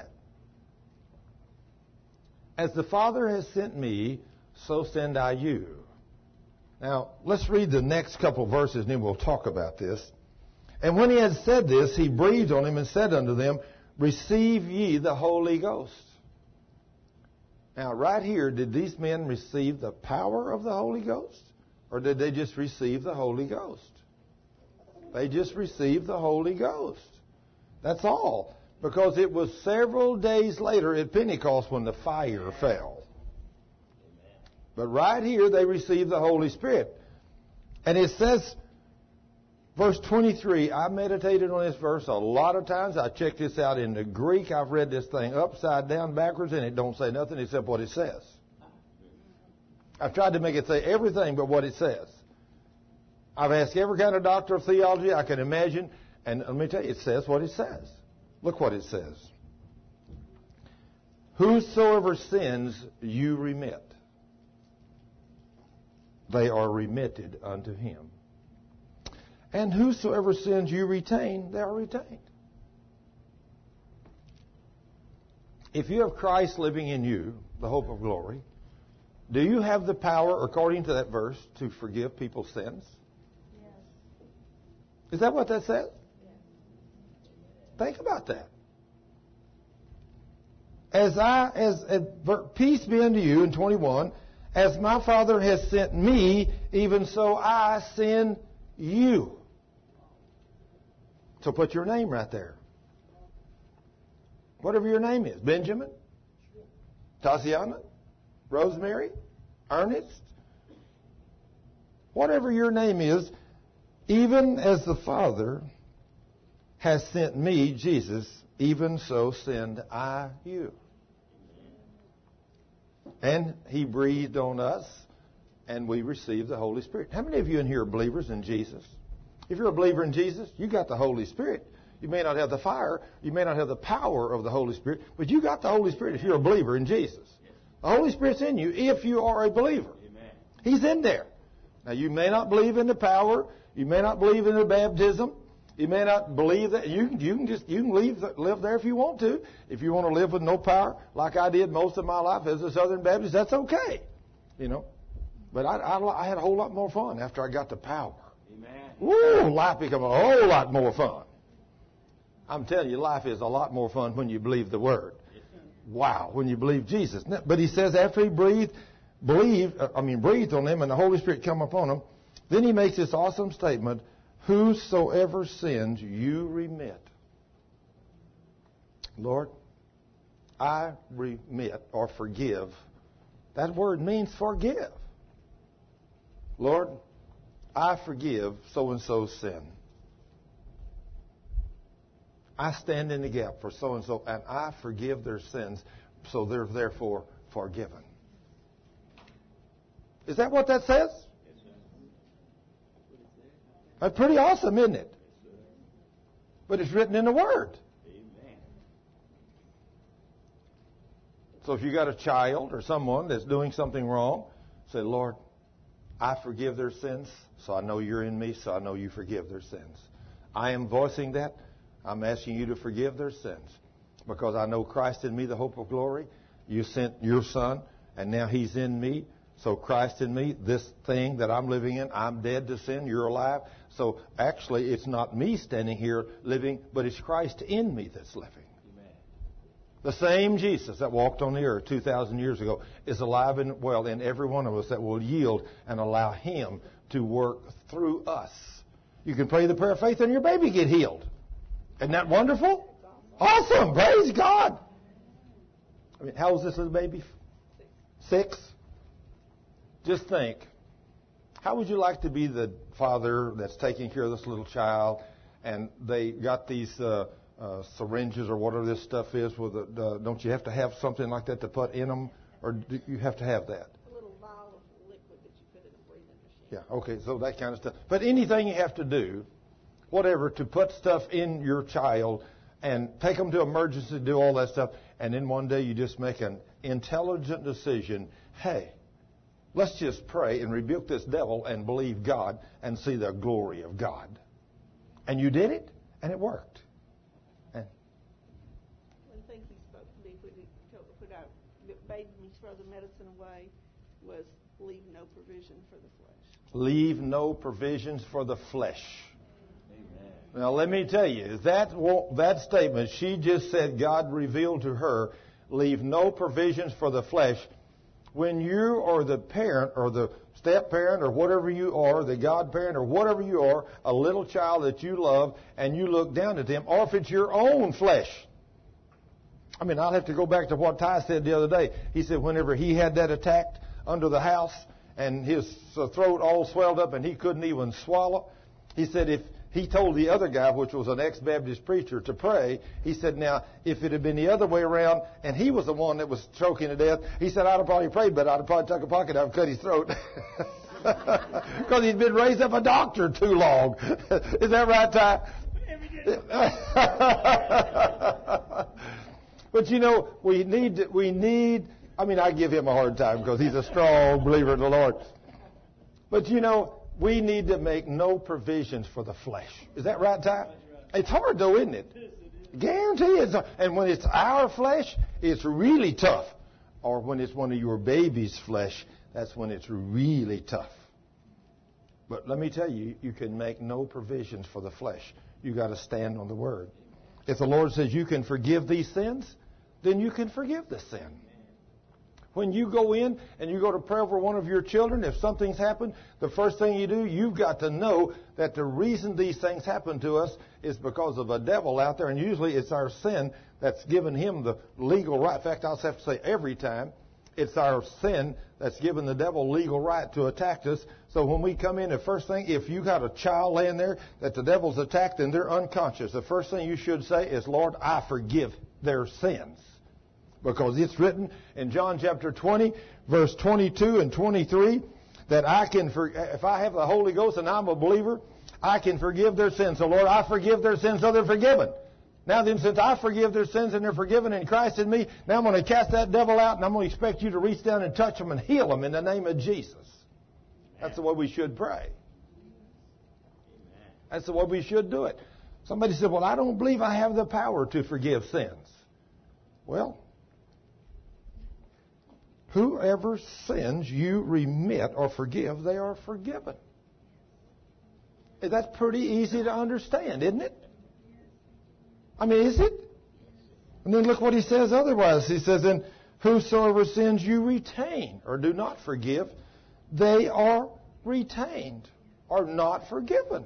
As the Father has sent me, so send I you. Now, let's read the next couple of verses and then we'll talk about this. And when he had said this, he breathed on him and said unto them, receive ye the Holy Ghost. Now, right here, did these men receive the power of the Holy Ghost? Or did they just receive the Holy Ghost? They just received the Holy Ghost. That's all. Because it was several days later at Pentecost when the fire fell. But right here, they received the Holy Spirit. And it says, verse twenty-three, I meditated on this verse a lot of times. I checked this out in the Greek. I've read this thing upside down, backwards, and it don't say nothing except what it says. I've tried to make it say everything but what it says. I've asked every kind of doctor of theology I can imagine, and let me tell you, it says what it says. Look what it says. Whosoever sins you remit, they are remitted unto him. And whosoever sins you retain, they are retained. If you have Christ living in you, the hope of glory, do you have the power, according to that verse, to forgive people's sins? Yes. Is that what that says? Yes. Think about that. As I, as, as peace be unto you in twenty-one, as my Father has sent me, even so I send you. So put your name right there. Whatever your name is. Benjamin? Tatiana? Rosemary? Ernest? Whatever your name is, even as the Father has sent me, Jesus, even so send I you. And He breathed on us, and we received the Holy Spirit. How many of you in here are believers in Jesus? If you're a believer in Jesus, you got the Holy Spirit. You may not have the fire, you may not have the power of the Holy Spirit, but you got the Holy Spirit if you're a believer in Jesus. The Holy Spirit's in you if you are a believer. Amen. He's in there. Now, you may not believe in the power. You may not believe in the baptism. You may not believe that. You, you can just you can leave, live there if you want to. If you want to live with no power, like I did most of my life as a Southern Baptist, that's okay. You know. But I, I, I had a whole lot more fun after I got the power. Amen. Woo! Life became a whole lot more fun. I'm telling you, life is a lot more fun when you believe the Word. Wow, when you believe Jesus. But he says after he breathed, believed, I mean breathed on them and the Holy Spirit come upon them, then he makes this awesome statement, whosoever sins you remit. Lord, I remit or forgive. That word means forgive. Lord, I forgive so-and-so's sin. I stand in the gap for so-and-so, and I forgive their sins, so they're therefore forgiven. Is that what that says? That's pretty awesome, isn't it? But it's written in the Word. So if you got a child or someone that's doing something wrong, say, Lord, I forgive their sins, so I know you're in me, so I know you forgive their sins. I am voicing that. I'm asking you to forgive their sins because I know Christ in me, the hope of glory. You sent your Son, and now He's in me. So Christ in me, this thing that I'm living in, I'm dead to sin, you're alive. So actually, it's not me standing here living, but it's Christ in me that's living. Amen. The same Jesus that walked on the earth two thousand years ago is alive and well in every one of us that will yield and allow Him to work through us. You can pray the prayer of faith and your baby get healed. Isn't that wonderful? Awesome. Praise God. I mean, how old is this little baby? Six. Just think. How would you like to be the father that's taking care of this little child, and they got these uh, uh, syringes or whatever this stuff is? With a, uh, don't you have to have something like that to put in them, or do you have to have that? A little vial of liquid that you put in a breathing machine. Yeah. Okay. So that kind of stuff. But anything you have to do. Whatever, to put stuff in your child and take them to emergency, do all that stuff, and then one day you just make an intelligent decision, hey, let's just pray and rebuke this devil and believe God and see the glory of God. And you did it, and it worked. And one thing he spoke to me when he put out, that made me throw the medicine away was leave no provision for the flesh. Leave no provisions for the flesh. Now, let me tell you, that that statement, she just said God revealed to her leave no provisions for the flesh. When you are the parent or the step-parent or whatever you are, the godparent or whatever you are, a little child that you love, and you look down at them, or if it's your own flesh. I mean, I'll have to go back to what Ty said the other day. He said whenever he had that attack under the house and his throat all swelled up and he couldn't even swallow, he said if he told the other guy, which was an ex-Baptist preacher, to pray, he said, now, if it had been the other way around and he was the one that was choking to death, he said, I'd have probably prayed, but I'd have probably took a pocket out and cut his throat. Because he'd been raised up a doctor too long. Is that right, Ty? But, you know, we need, we need, I mean, I give him a hard time because he's a strong believer in the Lord. But, you know, we need to make no provisions for the flesh. Is that right, Ty? It's hard, though, isn't it? Guarantee it's hard. And when it's our flesh, it's really tough. Or when it's one of your baby's flesh, that's when it's really tough. But let me tell you, you can make no provisions for the flesh. You got to stand on the Word. If the Lord says you can forgive these sins, then you can forgive the sin. When you go in and you go to pray for one of your children, if something's happened, the first thing you do, you've got to know that the reason these things happen to us is because of a devil out there, and usually it's our sin that's given him the legal right. In fact, I'll have to say every time, it's our sin that's given the devil legal right to attack us. So when we come in, the first thing, if you got a child laying there that the devil's attacked and they're unconscious, the first thing you should say is, Lord, I forgive their sins. Because it's written in John chapter twenty, verse twenty-two and twenty-three, that I can, for, if I have the Holy Ghost and I'm a believer, I can forgive their sins. So, Lord, I forgive their sins so they're forgiven. Now then, since I forgive their sins and they're forgiven in Christ in me, now I'm going to cast that devil out and I'm going to expect you to reach down and touch them and heal them in the name of Jesus. That's the way we should pray. That's the way we should do it. Somebody said, well, I don't believe I have the power to forgive sins. Well, whoever sins you remit or forgive, they are forgiven. That's pretty easy to understand, isn't it? I mean, is it? And then look what he says otherwise. He says, and whosoever sins you retain or do not forgive, they are retained or not forgiven.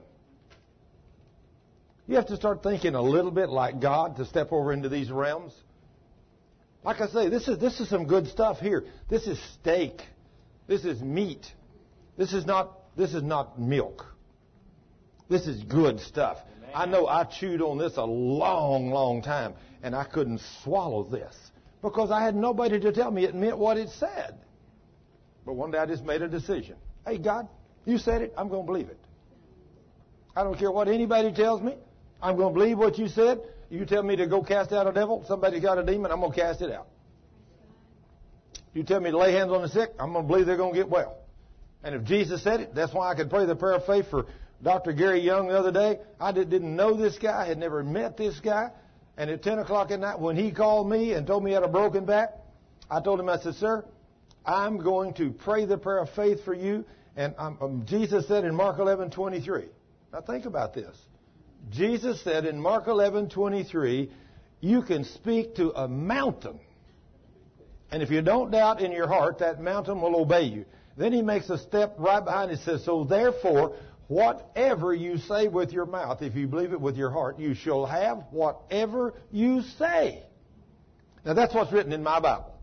You have to start thinking a little bit like God to step over into these realms. Like I say, this is this is some good stuff here. This is steak. This is meat. This is not this is not milk. This is good stuff. Amen. I know I chewed on this a long, long time, and I couldn't swallow this because I had nobody to tell me it meant what it said. But one day I just made a decision. Hey, God, you said it. I'm going to believe it. I don't care what anybody tells me. I'm going to believe what you said. You tell me to go cast out a devil, somebody's got a demon, I'm going to cast it out. You tell me to lay hands on the sick, I'm going to believe they're going to get well. And if Jesus said it, that's why I could pray the prayer of faith for Doctor Gary Young the other day. I didn't know this guy, had never met this guy. And at ten o'clock at night, when he called me and told me he had a broken back, I told him, I said, sir, I'm going to pray the prayer of faith for you. And um, um, Jesus said in Mark eleven twenty-three. Now think about this. Jesus said in Mark eleven twenty-three, you can speak to a mountain. And if you don't doubt in your heart, that mountain will obey you. Then he makes a step right behind it and says, so therefore, whatever you say with your mouth, if you believe it with your heart, you shall have whatever you say. Now that's what's written in my Bible.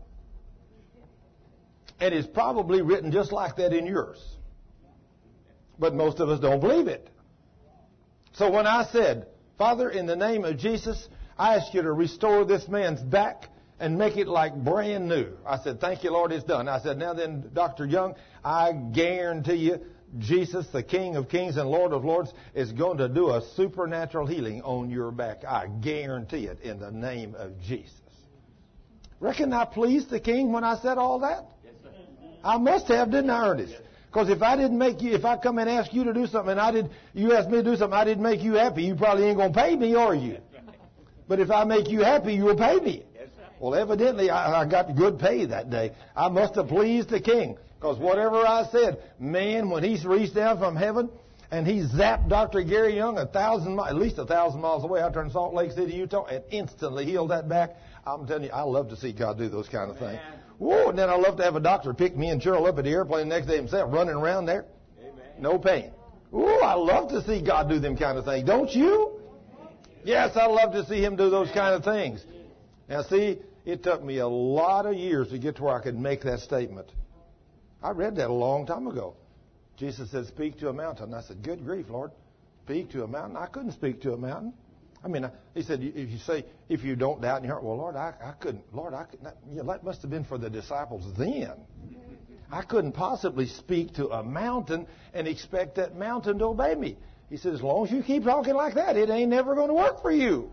And it's probably written just like that in yours. But most of us don't believe it. So when I said, Father, in the name of Jesus, I ask you to restore this man's back and make it like brand new. I said, thank you, Lord, it's done. I said, now then, Doctor Young, I guarantee you, Jesus, the King of Kings and Lord of Lords, is going to do a supernatural healing on your back. I guarantee it in the name of Jesus. Reckon I pleased the King when I said all that? Yes, sir. I must have, didn't I, Ernest? Because if I didn't make you, if I come and ask you to do something and I did, you asked me to do something, I didn't make you happy, you probably ain't going to pay me, are you? But if I make you happy, you'll pay me. Well, evidently, I, I got good pay that day. I must have pleased the King. Because whatever I said, man, when he's reached down from heaven and he zapped Doctor Gary Young a thousand, at least a thousand miles away out there in Salt Lake City, Utah, and instantly healed that back, I'm telling you, I love to see God do those kind of things. Whoa, and then I love to have a doctor pick me and Cheryl up at the airplane the next day himself, running around there. Amen. No pain. Ooh, I love to see God do them kind of things. Don't you? Yes, I love to see Him do those kind of things. Now, see, it took me a lot of years to get to where I could make that statement. I read that a long time ago. Jesus said, speak to a mountain. I said, good grief, Lord. Speak to a mountain? I couldn't speak to a mountain. I mean, He said, if you say, if you don't doubt in your heart, well, Lord, I, I couldn't. Lord, I couldn't. You know, that must have been for the disciples then. I couldn't possibly speak to a mountain and expect that mountain to obey me. He said, as long as you keep talking like that, it ain't never going to work for you.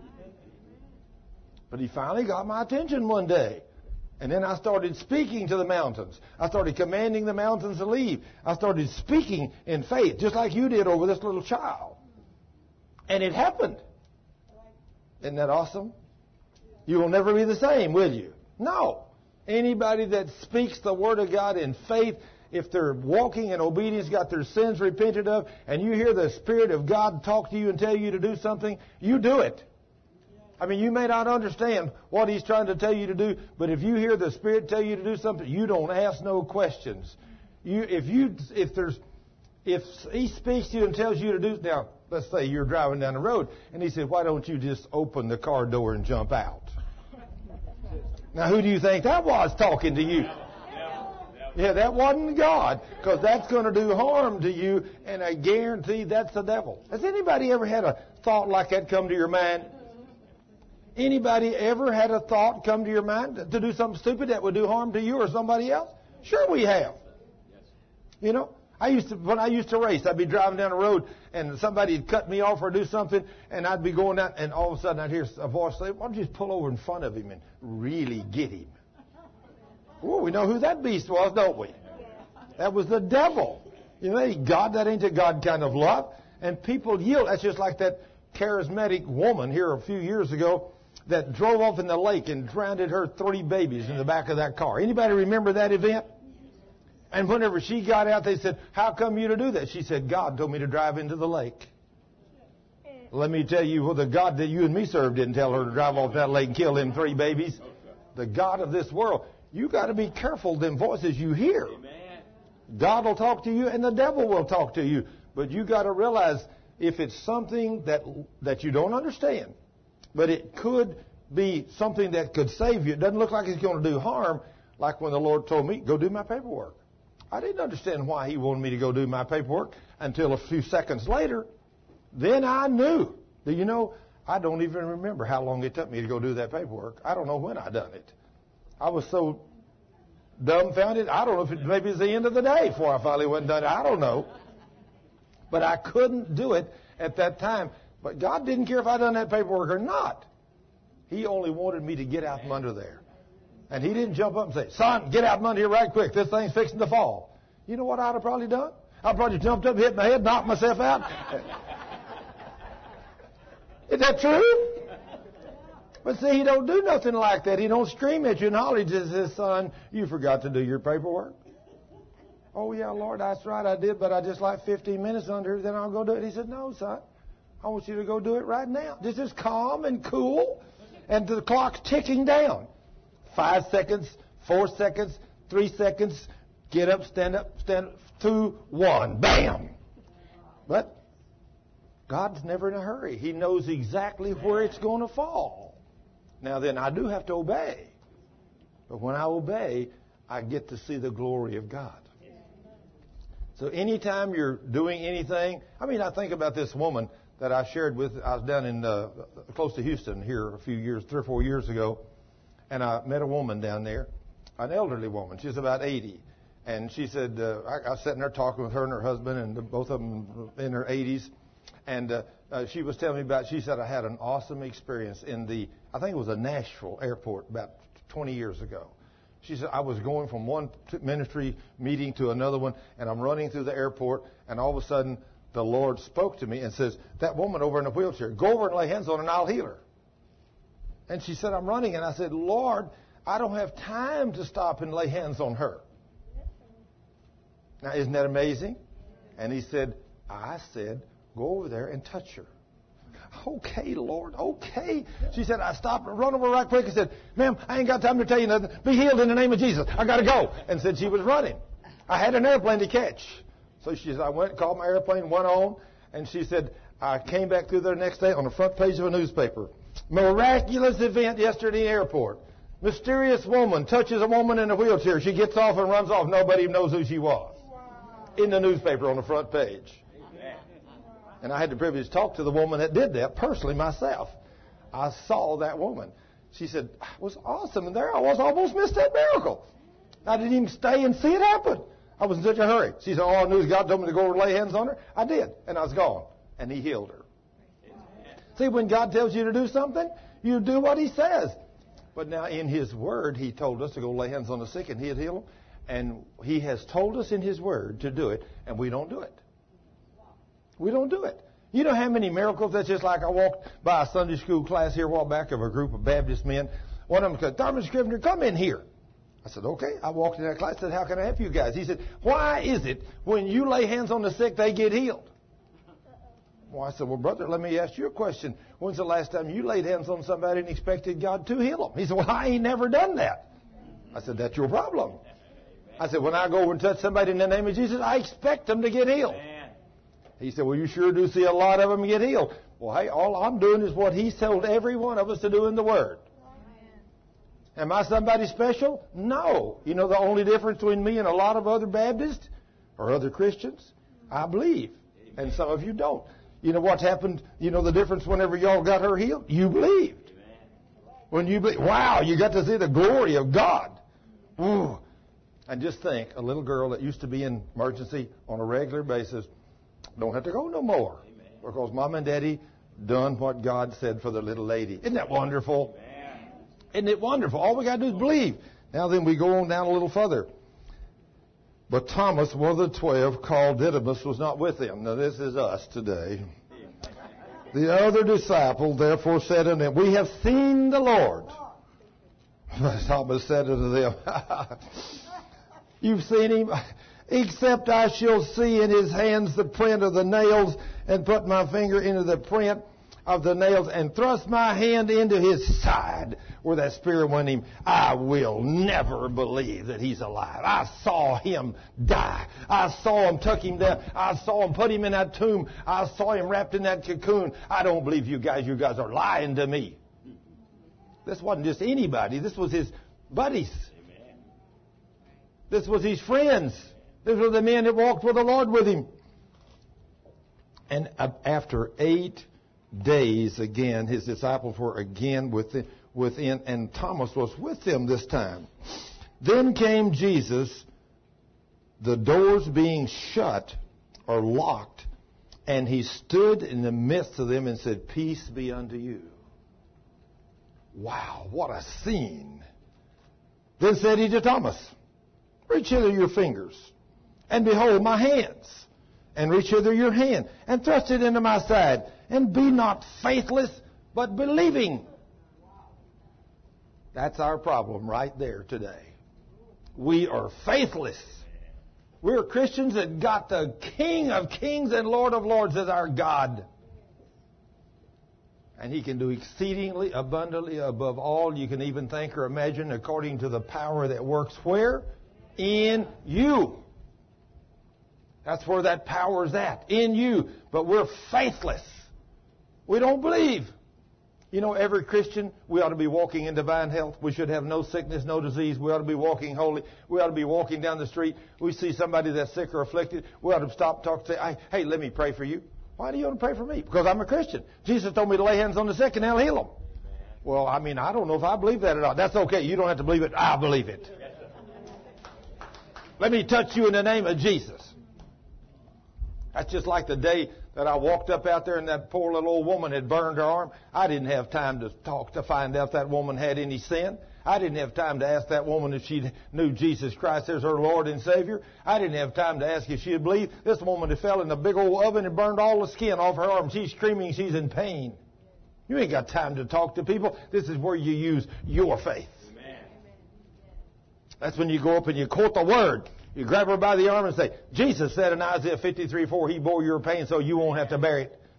But He finally got my attention one day. And then I started speaking to the mountains. I started commanding the mountains to leave. I started speaking in faith, just like you did over this little child. And it happened. Isn't that awesome? You will never be the same, will you? No. Anybody that speaks the Word of God in faith, if they're walking in obedience, got their sins repented of, and you hear the Spirit of God talk to you and tell you to do something, you do it. I mean, you may not understand what He's trying to tell you to do, but if you hear the Spirit tell you to do something, you don't ask no questions. You, if you, if there's, if He speaks to you and tells you to do, now, let's say you're driving down the road, and He said, why don't you just open the car door and jump out? Now, who do you think that was talking to you? Yeah, that wasn't God, because that's going to do harm to you, and I guarantee that's the devil. Has anybody ever had a thought like that come to your mind? Anybody ever had a thought come to your mind to do something stupid that would do harm to you or somebody else? Sure we have. You know, I used to, when I used to race, I'd be driving down the road and somebody would cut me off or do something, and I'd be going down, and all of a sudden I'd hear a voice say, why don't you just pull over in front of him and really get him? Well, we know who that beast was, don't we? That was the devil. You know, God, that ain't a God kind of love. And people yield. That's just like that charismatic woman here a few years ago that drove off in the lake and drowned her three babies in the back of that car. Anybody remember that event? And whenever she got out, they said, how come you to do that? She said, God told me to drive into the lake. Let me tell you, well, the God that you and me serve didn't tell her to drive off that lake and kill them three babies. The God of this world. You got to be careful them voices you hear. Amen. God will talk to you and the devil will talk to you. But you got to realize if it's something that that you don't understand, but it could be something that could save you. It doesn't look like it's going to do harm, like when the Lord told me, go do my paperwork. I didn't understand why He wanted me to go do my paperwork until a few seconds later. Then I knew. Do you know, I don't even remember how long it took me to go do that paperwork. I don't know when I done it. I was so dumbfounded. I don't know if it, maybe it's the end of the day before I finally went and done it. I don't know. But I couldn't do it at that time. But God didn't care if I done that paperwork or not. He only wanted me to get out from under there. And He didn't jump up and say, son, get out from under here right quick. This thing's fixing to fall. You know what I'd have probably done? I'd probably jumped up, hit my head, knocked myself out. Is that true? But see, He don't do nothing like that. He don't scream at you and holler. He just says, son, you forgot to do your paperwork. Oh, yeah, Lord, that's right, I did, but I just like fifteen minutes under, then I'll go do it. He said, no, son, I want you to go do it right now. Just as calm and cool, and the clock's ticking down. Five seconds, four seconds, three seconds, get up, stand up, stand up, two, one, bam. But God's never in a hurry. He knows exactly where it's going to fall. Now then, I do have to obey. But when I obey, I get to see the glory of God. So anytime you're doing anything, I mean, I think about this woman that I shared with. I was down in uh, close to Houston here a few years, three or four years ago, and I met a woman down there, an elderly woman. She's about eighty. And she said, uh, I, I was sitting there talking with her and her husband, and both of them in their eighties. And uh, uh, she was telling me about, she said, I had an awesome experience in the, I think it was a Nashville airport about twenty years ago. She said, I was going from one ministry meeting to another one, and I'm running through the airport, and all of a sudden the Lord spoke to me and says, that woman over in the wheelchair, go over and lay hands on her and I'll heal her. And she said, I'm running. And I said, Lord, I don't have time to stop and lay hands on her. Now, isn't that amazing? And He said, I said, go over there and touch her. Okay, Lord, okay. She said, I stopped and run over right quick and said, ma'am, I ain't got time to tell you nothing. Be healed in the name of Jesus. I got to go. And said she was running. I had an airplane to catch. So she said, I went, called my airplane, went on, and she said, I came back through there the next day on the front page of a newspaper. Miraculous event yesterday in the airport. Mysterious woman touches a woman in a wheelchair. She gets off and runs off. Nobody even knows who she was. In the newspaper on the front page. And I had the privilege to talk to the woman that did that personally myself. I saw that woman. She said, it was awesome. And there I was, almost missed that miracle. I didn't even stay and see it happen. I was in such a hurry. She said, all I knew is God told me to go over and lay hands on her. I did. And I was gone. And He healed her. See, when God tells you to do something, you do what He says. But now in His Word, He told us to go lay hands on the sick and He'd heal them. And He has told us in His Word to do it, and we don't do it. We don't do it. You know how many miracles? That's just like I walked by a Sunday school class here a while back of a group of Baptist men. One of them said, Thurman Scrivener, come in here. I said, okay. I walked in that class and said, how can I help you guys? He said, why is it when you lay hands on the sick, they get healed? Well, I said, well, brother, let me ask you a question. When's the last time you laid hands on somebody and expected God to heal them? He said, well, I ain't never done that. I said, that's your problem. I said, when I go over and touch somebody in the name of Jesus, I expect them to get healed. He said, well, you sure do see a lot of them get healed. Well, hey, all I'm doing is what He's told every one of us to do in the Word. Am I somebody special? No. You know the only difference between me and a lot of other Baptists or other Christians? I believe. And some of you don't. You know what's happened? You know the difference whenever y'all got her healed? You believed. When you believe, wow, you got to see the glory of God. Ooh. And just think, a little girl that used to be in emergency on a regular basis don't have to go no more. Amen. Because Mom and Daddy done what God said for the little lady. Isn't that wonderful? Amen. Isn't it wonderful? All we got to do is believe. Now then we go on down a little further. But Thomas, one of the twelve, called Didymus, was not with them. Now this is us today. The other disciple therefore said unto him, we have seen the Lord. Thomas said unto them, you've seen Him? Except I shall see in His hands the print of the nails, and put my finger into the print of the nails, and thrust my hand into His side where that spear went Him, I will never believe that He's alive. I saw Him die. I saw Him tuck Him down. I saw Him put Him in that tomb. I saw Him wrapped in that cocoon. I don't believe you guys. You guys are lying to me. This wasn't just anybody. This was His buddies. Amen. This was His friends. These were the men that walked with the Lord with Him. And after eight days, again, His disciples were again within, within, and Thomas was with them this time. Then came Jesus, the doors being shut or locked, and He stood in the midst of them and said, peace be unto you. Wow, what a scene. Then said He to Thomas, reach hither your fingers. And behold my hands, and reach hither your hand, and thrust it into my side, and be not faithless, but believing. That's our problem right there today. We are faithless. We're Christians that got the King of Kings and Lord of Lords as our God. And He can do exceedingly abundantly above all you can even think or imagine, according to the power that works where? In you. That's where that power is at, in you. But we're faithless. We don't believe. You know, every Christian, we ought to be walking in divine health. We should have no sickness, no disease. We ought to be walking holy. We ought to be walking down the street. We see somebody that's sick or afflicted. We ought to stop, talk, say, hey, let me pray for you. Why do you want to pray for me? Because I'm a Christian. Jesus told me to lay hands on the sick and He'll heal them. Well, I mean, I don't know if I believe that or not. That's okay. You don't have to believe it. I believe it. Let me touch you in the name of Jesus. That's just like the day that I walked up out there and that poor little old woman had burned her arm. I didn't have time to talk to find out if that woman had any sin. I didn't have time to ask that woman if she knew Jesus Christ as her Lord and Savior. I didn't have time to ask if she had believed. This woman had fell in a big old oven and burned all the skin off her arm. She's screaming she's in pain. You ain't got time to talk to people. This is where you use your faith. Amen. That's when you go up and you quote the Word. You grab her by the arm and say, Jesus said in Isaiah fifty-three four, He bore your pain so you won't have to bear it.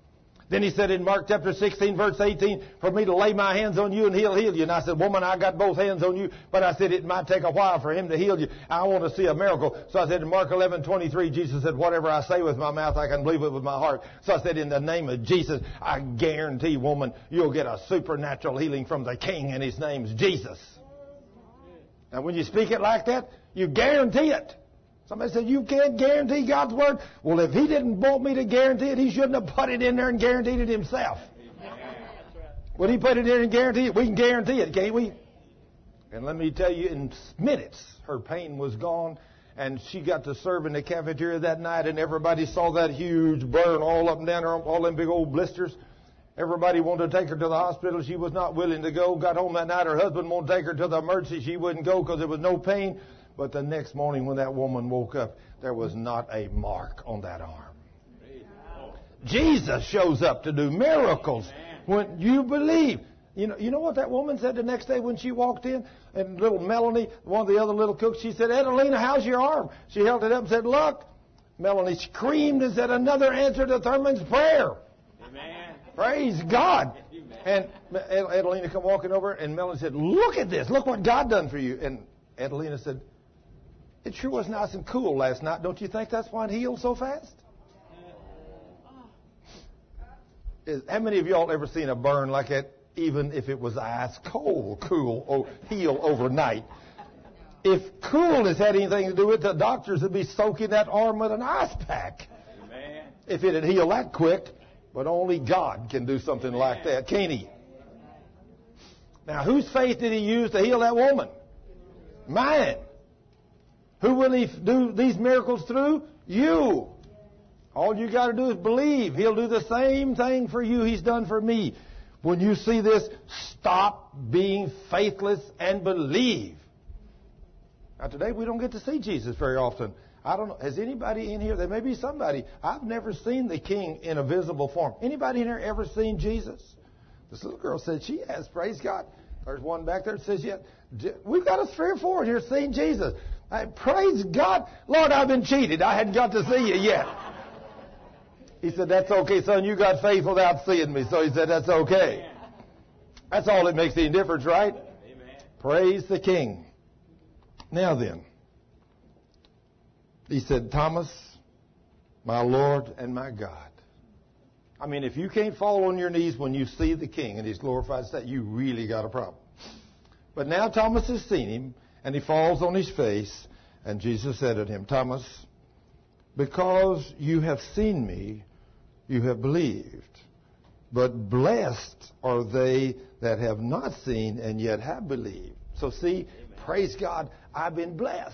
Then he said in Mark chapter sixteen, verse eighteen, for me to lay my hands on you and he'll heal you. And I said, woman, I got both hands on you, but I said it might take a while for him to heal you. I want to see a miracle. So I said in Mark eleven twenty-three, Jesus said, whatever I say with my mouth, I can believe it with my heart. So I said, in the name of Jesus, I guarantee, woman, you'll get a supernatural healing from the King, and his name's Jesus. Now, when you speak it like that, you guarantee it. Somebody said, you can't guarantee God's word. Well, if he didn't want me to guarantee it, he shouldn't have put it in there and guaranteed it himself. When he put it in there and guarantee it, we can guarantee it, can't we? And let me tell you, in minutes, her pain was gone, and she got to serve in the cafeteria that night, and everybody saw that huge burn all up and down her, all them big old blisters. Everybody wanted to take her to the hospital. She was not willing to go. Got home that night. Her husband wanted to take her to the emergency. She wouldn't go because there was no pain. But the next morning when that woman woke up, there was not a mark on that arm. Jesus shows up to do miracles when you believe. You know, you know what that woman said the next day when she walked in? And little Melanie, one of the other little cooks, she said, Adelina, how's your arm? She held it up and said, look. Melanie screamed and said, another answer to Thurman's prayer. Amen. Praise God. Amen. And Adelina come walking over, and Melanie said, look at this. Look what God done for you. And Adelina said, it sure was nice and cool last night. Don't you think that's why it healed so fast? Is, how many of y'all ever seen a burn like that, even if it was ice cold, cool, or heal overnight? If coolness had anything to do with it, the doctors would be soaking that arm with an ice pack. Amen. If it had healed that quick. But only God can do something Amen. Like that, can't he? Now, whose faith did he use to heal that woman? Mine. Who will he do these miracles through? You. All you got to do is believe. He'll do the same thing for you he's done for me. When you see this, stop being faithless and believe. Now, today we don't get to see Jesus very often. I don't know. Has anybody in here? There may be somebody. I've never seen the King in a visible form. Anybody in here ever seen Jesus? This little girl said she has. Praise God. There's one back there that says, yeah. We've got us three or four here seeing Jesus. I, praise God. Lord, I've been cheated. I hadn't got to see you yet. He said, that's okay, son. You got faith without seeing me. So he said, that's okay. That's all that makes any difference, right? Amen. Praise the King. Now then. He said, Thomas, my Lord and my God. I mean, if you can't fall on your knees when you see the King in his glorified state, you really got a problem. But now Thomas has seen him, and he falls on his face, and Jesus said to him, Thomas, because you have seen me, you have believed. But blessed are they that have not seen and yet have believed. So see, Amen. Praise God, I've been blessed.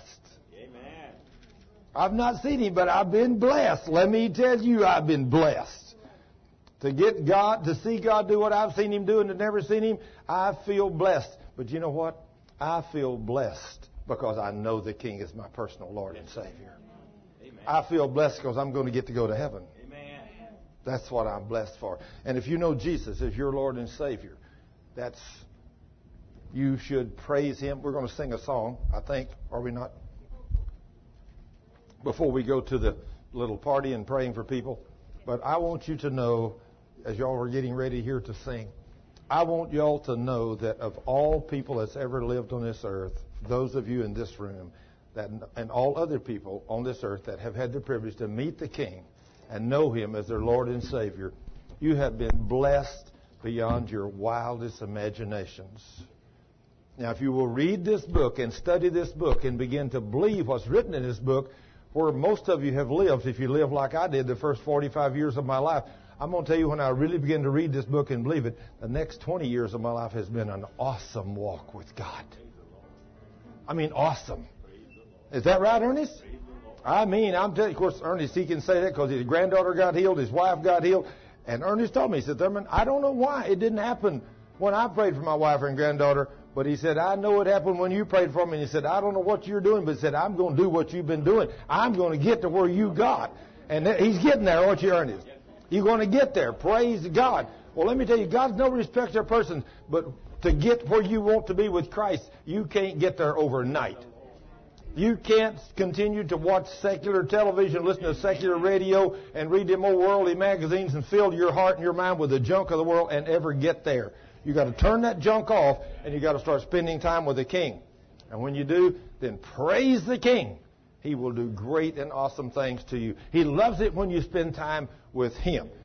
I've not seen him, but I've been blessed. Let me tell you, I've been blessed. To get God, to see God do what I've seen him do and to never seen him, I feel blessed. But you know what? I feel blessed because I know the King is my personal Lord and Savior. Amen. I feel blessed because I'm going to get to go to heaven. Amen. That's what I'm blessed for. And if you know Jesus as your Lord and Savior, that's, you should praise him. We're going to sing a song, I think. Are we not? Before we go to the little party and praying for people. But I want you to know, as y'all are getting ready here to sing, I want y'all to know that of all people that's ever lived on this earth, those of you in this room, that and all other people on this earth that have had the privilege to meet the King and know him as their Lord and Savior, you have been blessed beyond your wildest imaginations. Now, if you will read this book and study this book and begin to believe what's written in this book, where most of you have lived, if you live like I did the first forty-five years of my life, I'm going to tell you, when I really begin to read this book and believe it, the next twenty years of my life has been an awesome walk with God. I mean, awesome. Is that right, Ernest? I mean, I'm telling you, of course, Ernest, he can say that because his granddaughter got healed, his wife got healed. And Ernest told me, he said, Thurman, I don't know why it didn't happen when I prayed for my wife and granddaughter. But he said, I know it happened when you prayed for me. And he said, I don't know what you're doing, but he said, I'm going to do what you've been doing. I'm going to get to where you got. And he's getting there, aren't you, Ernest? You're going to get there. Praise God. Well, let me tell you, God's no respecter of persons. But to get where you want to be with Christ, you can't get there overnight. You can't continue to watch secular television, listen to secular radio, and read them old worldly magazines and fill your heart and your mind with the junk of the world and ever get there. You got to turn that junk off, and you got to start spending time with the King. And when you do, then praise the King. He will do great and awesome things to you. He loves it when you spend time with Him.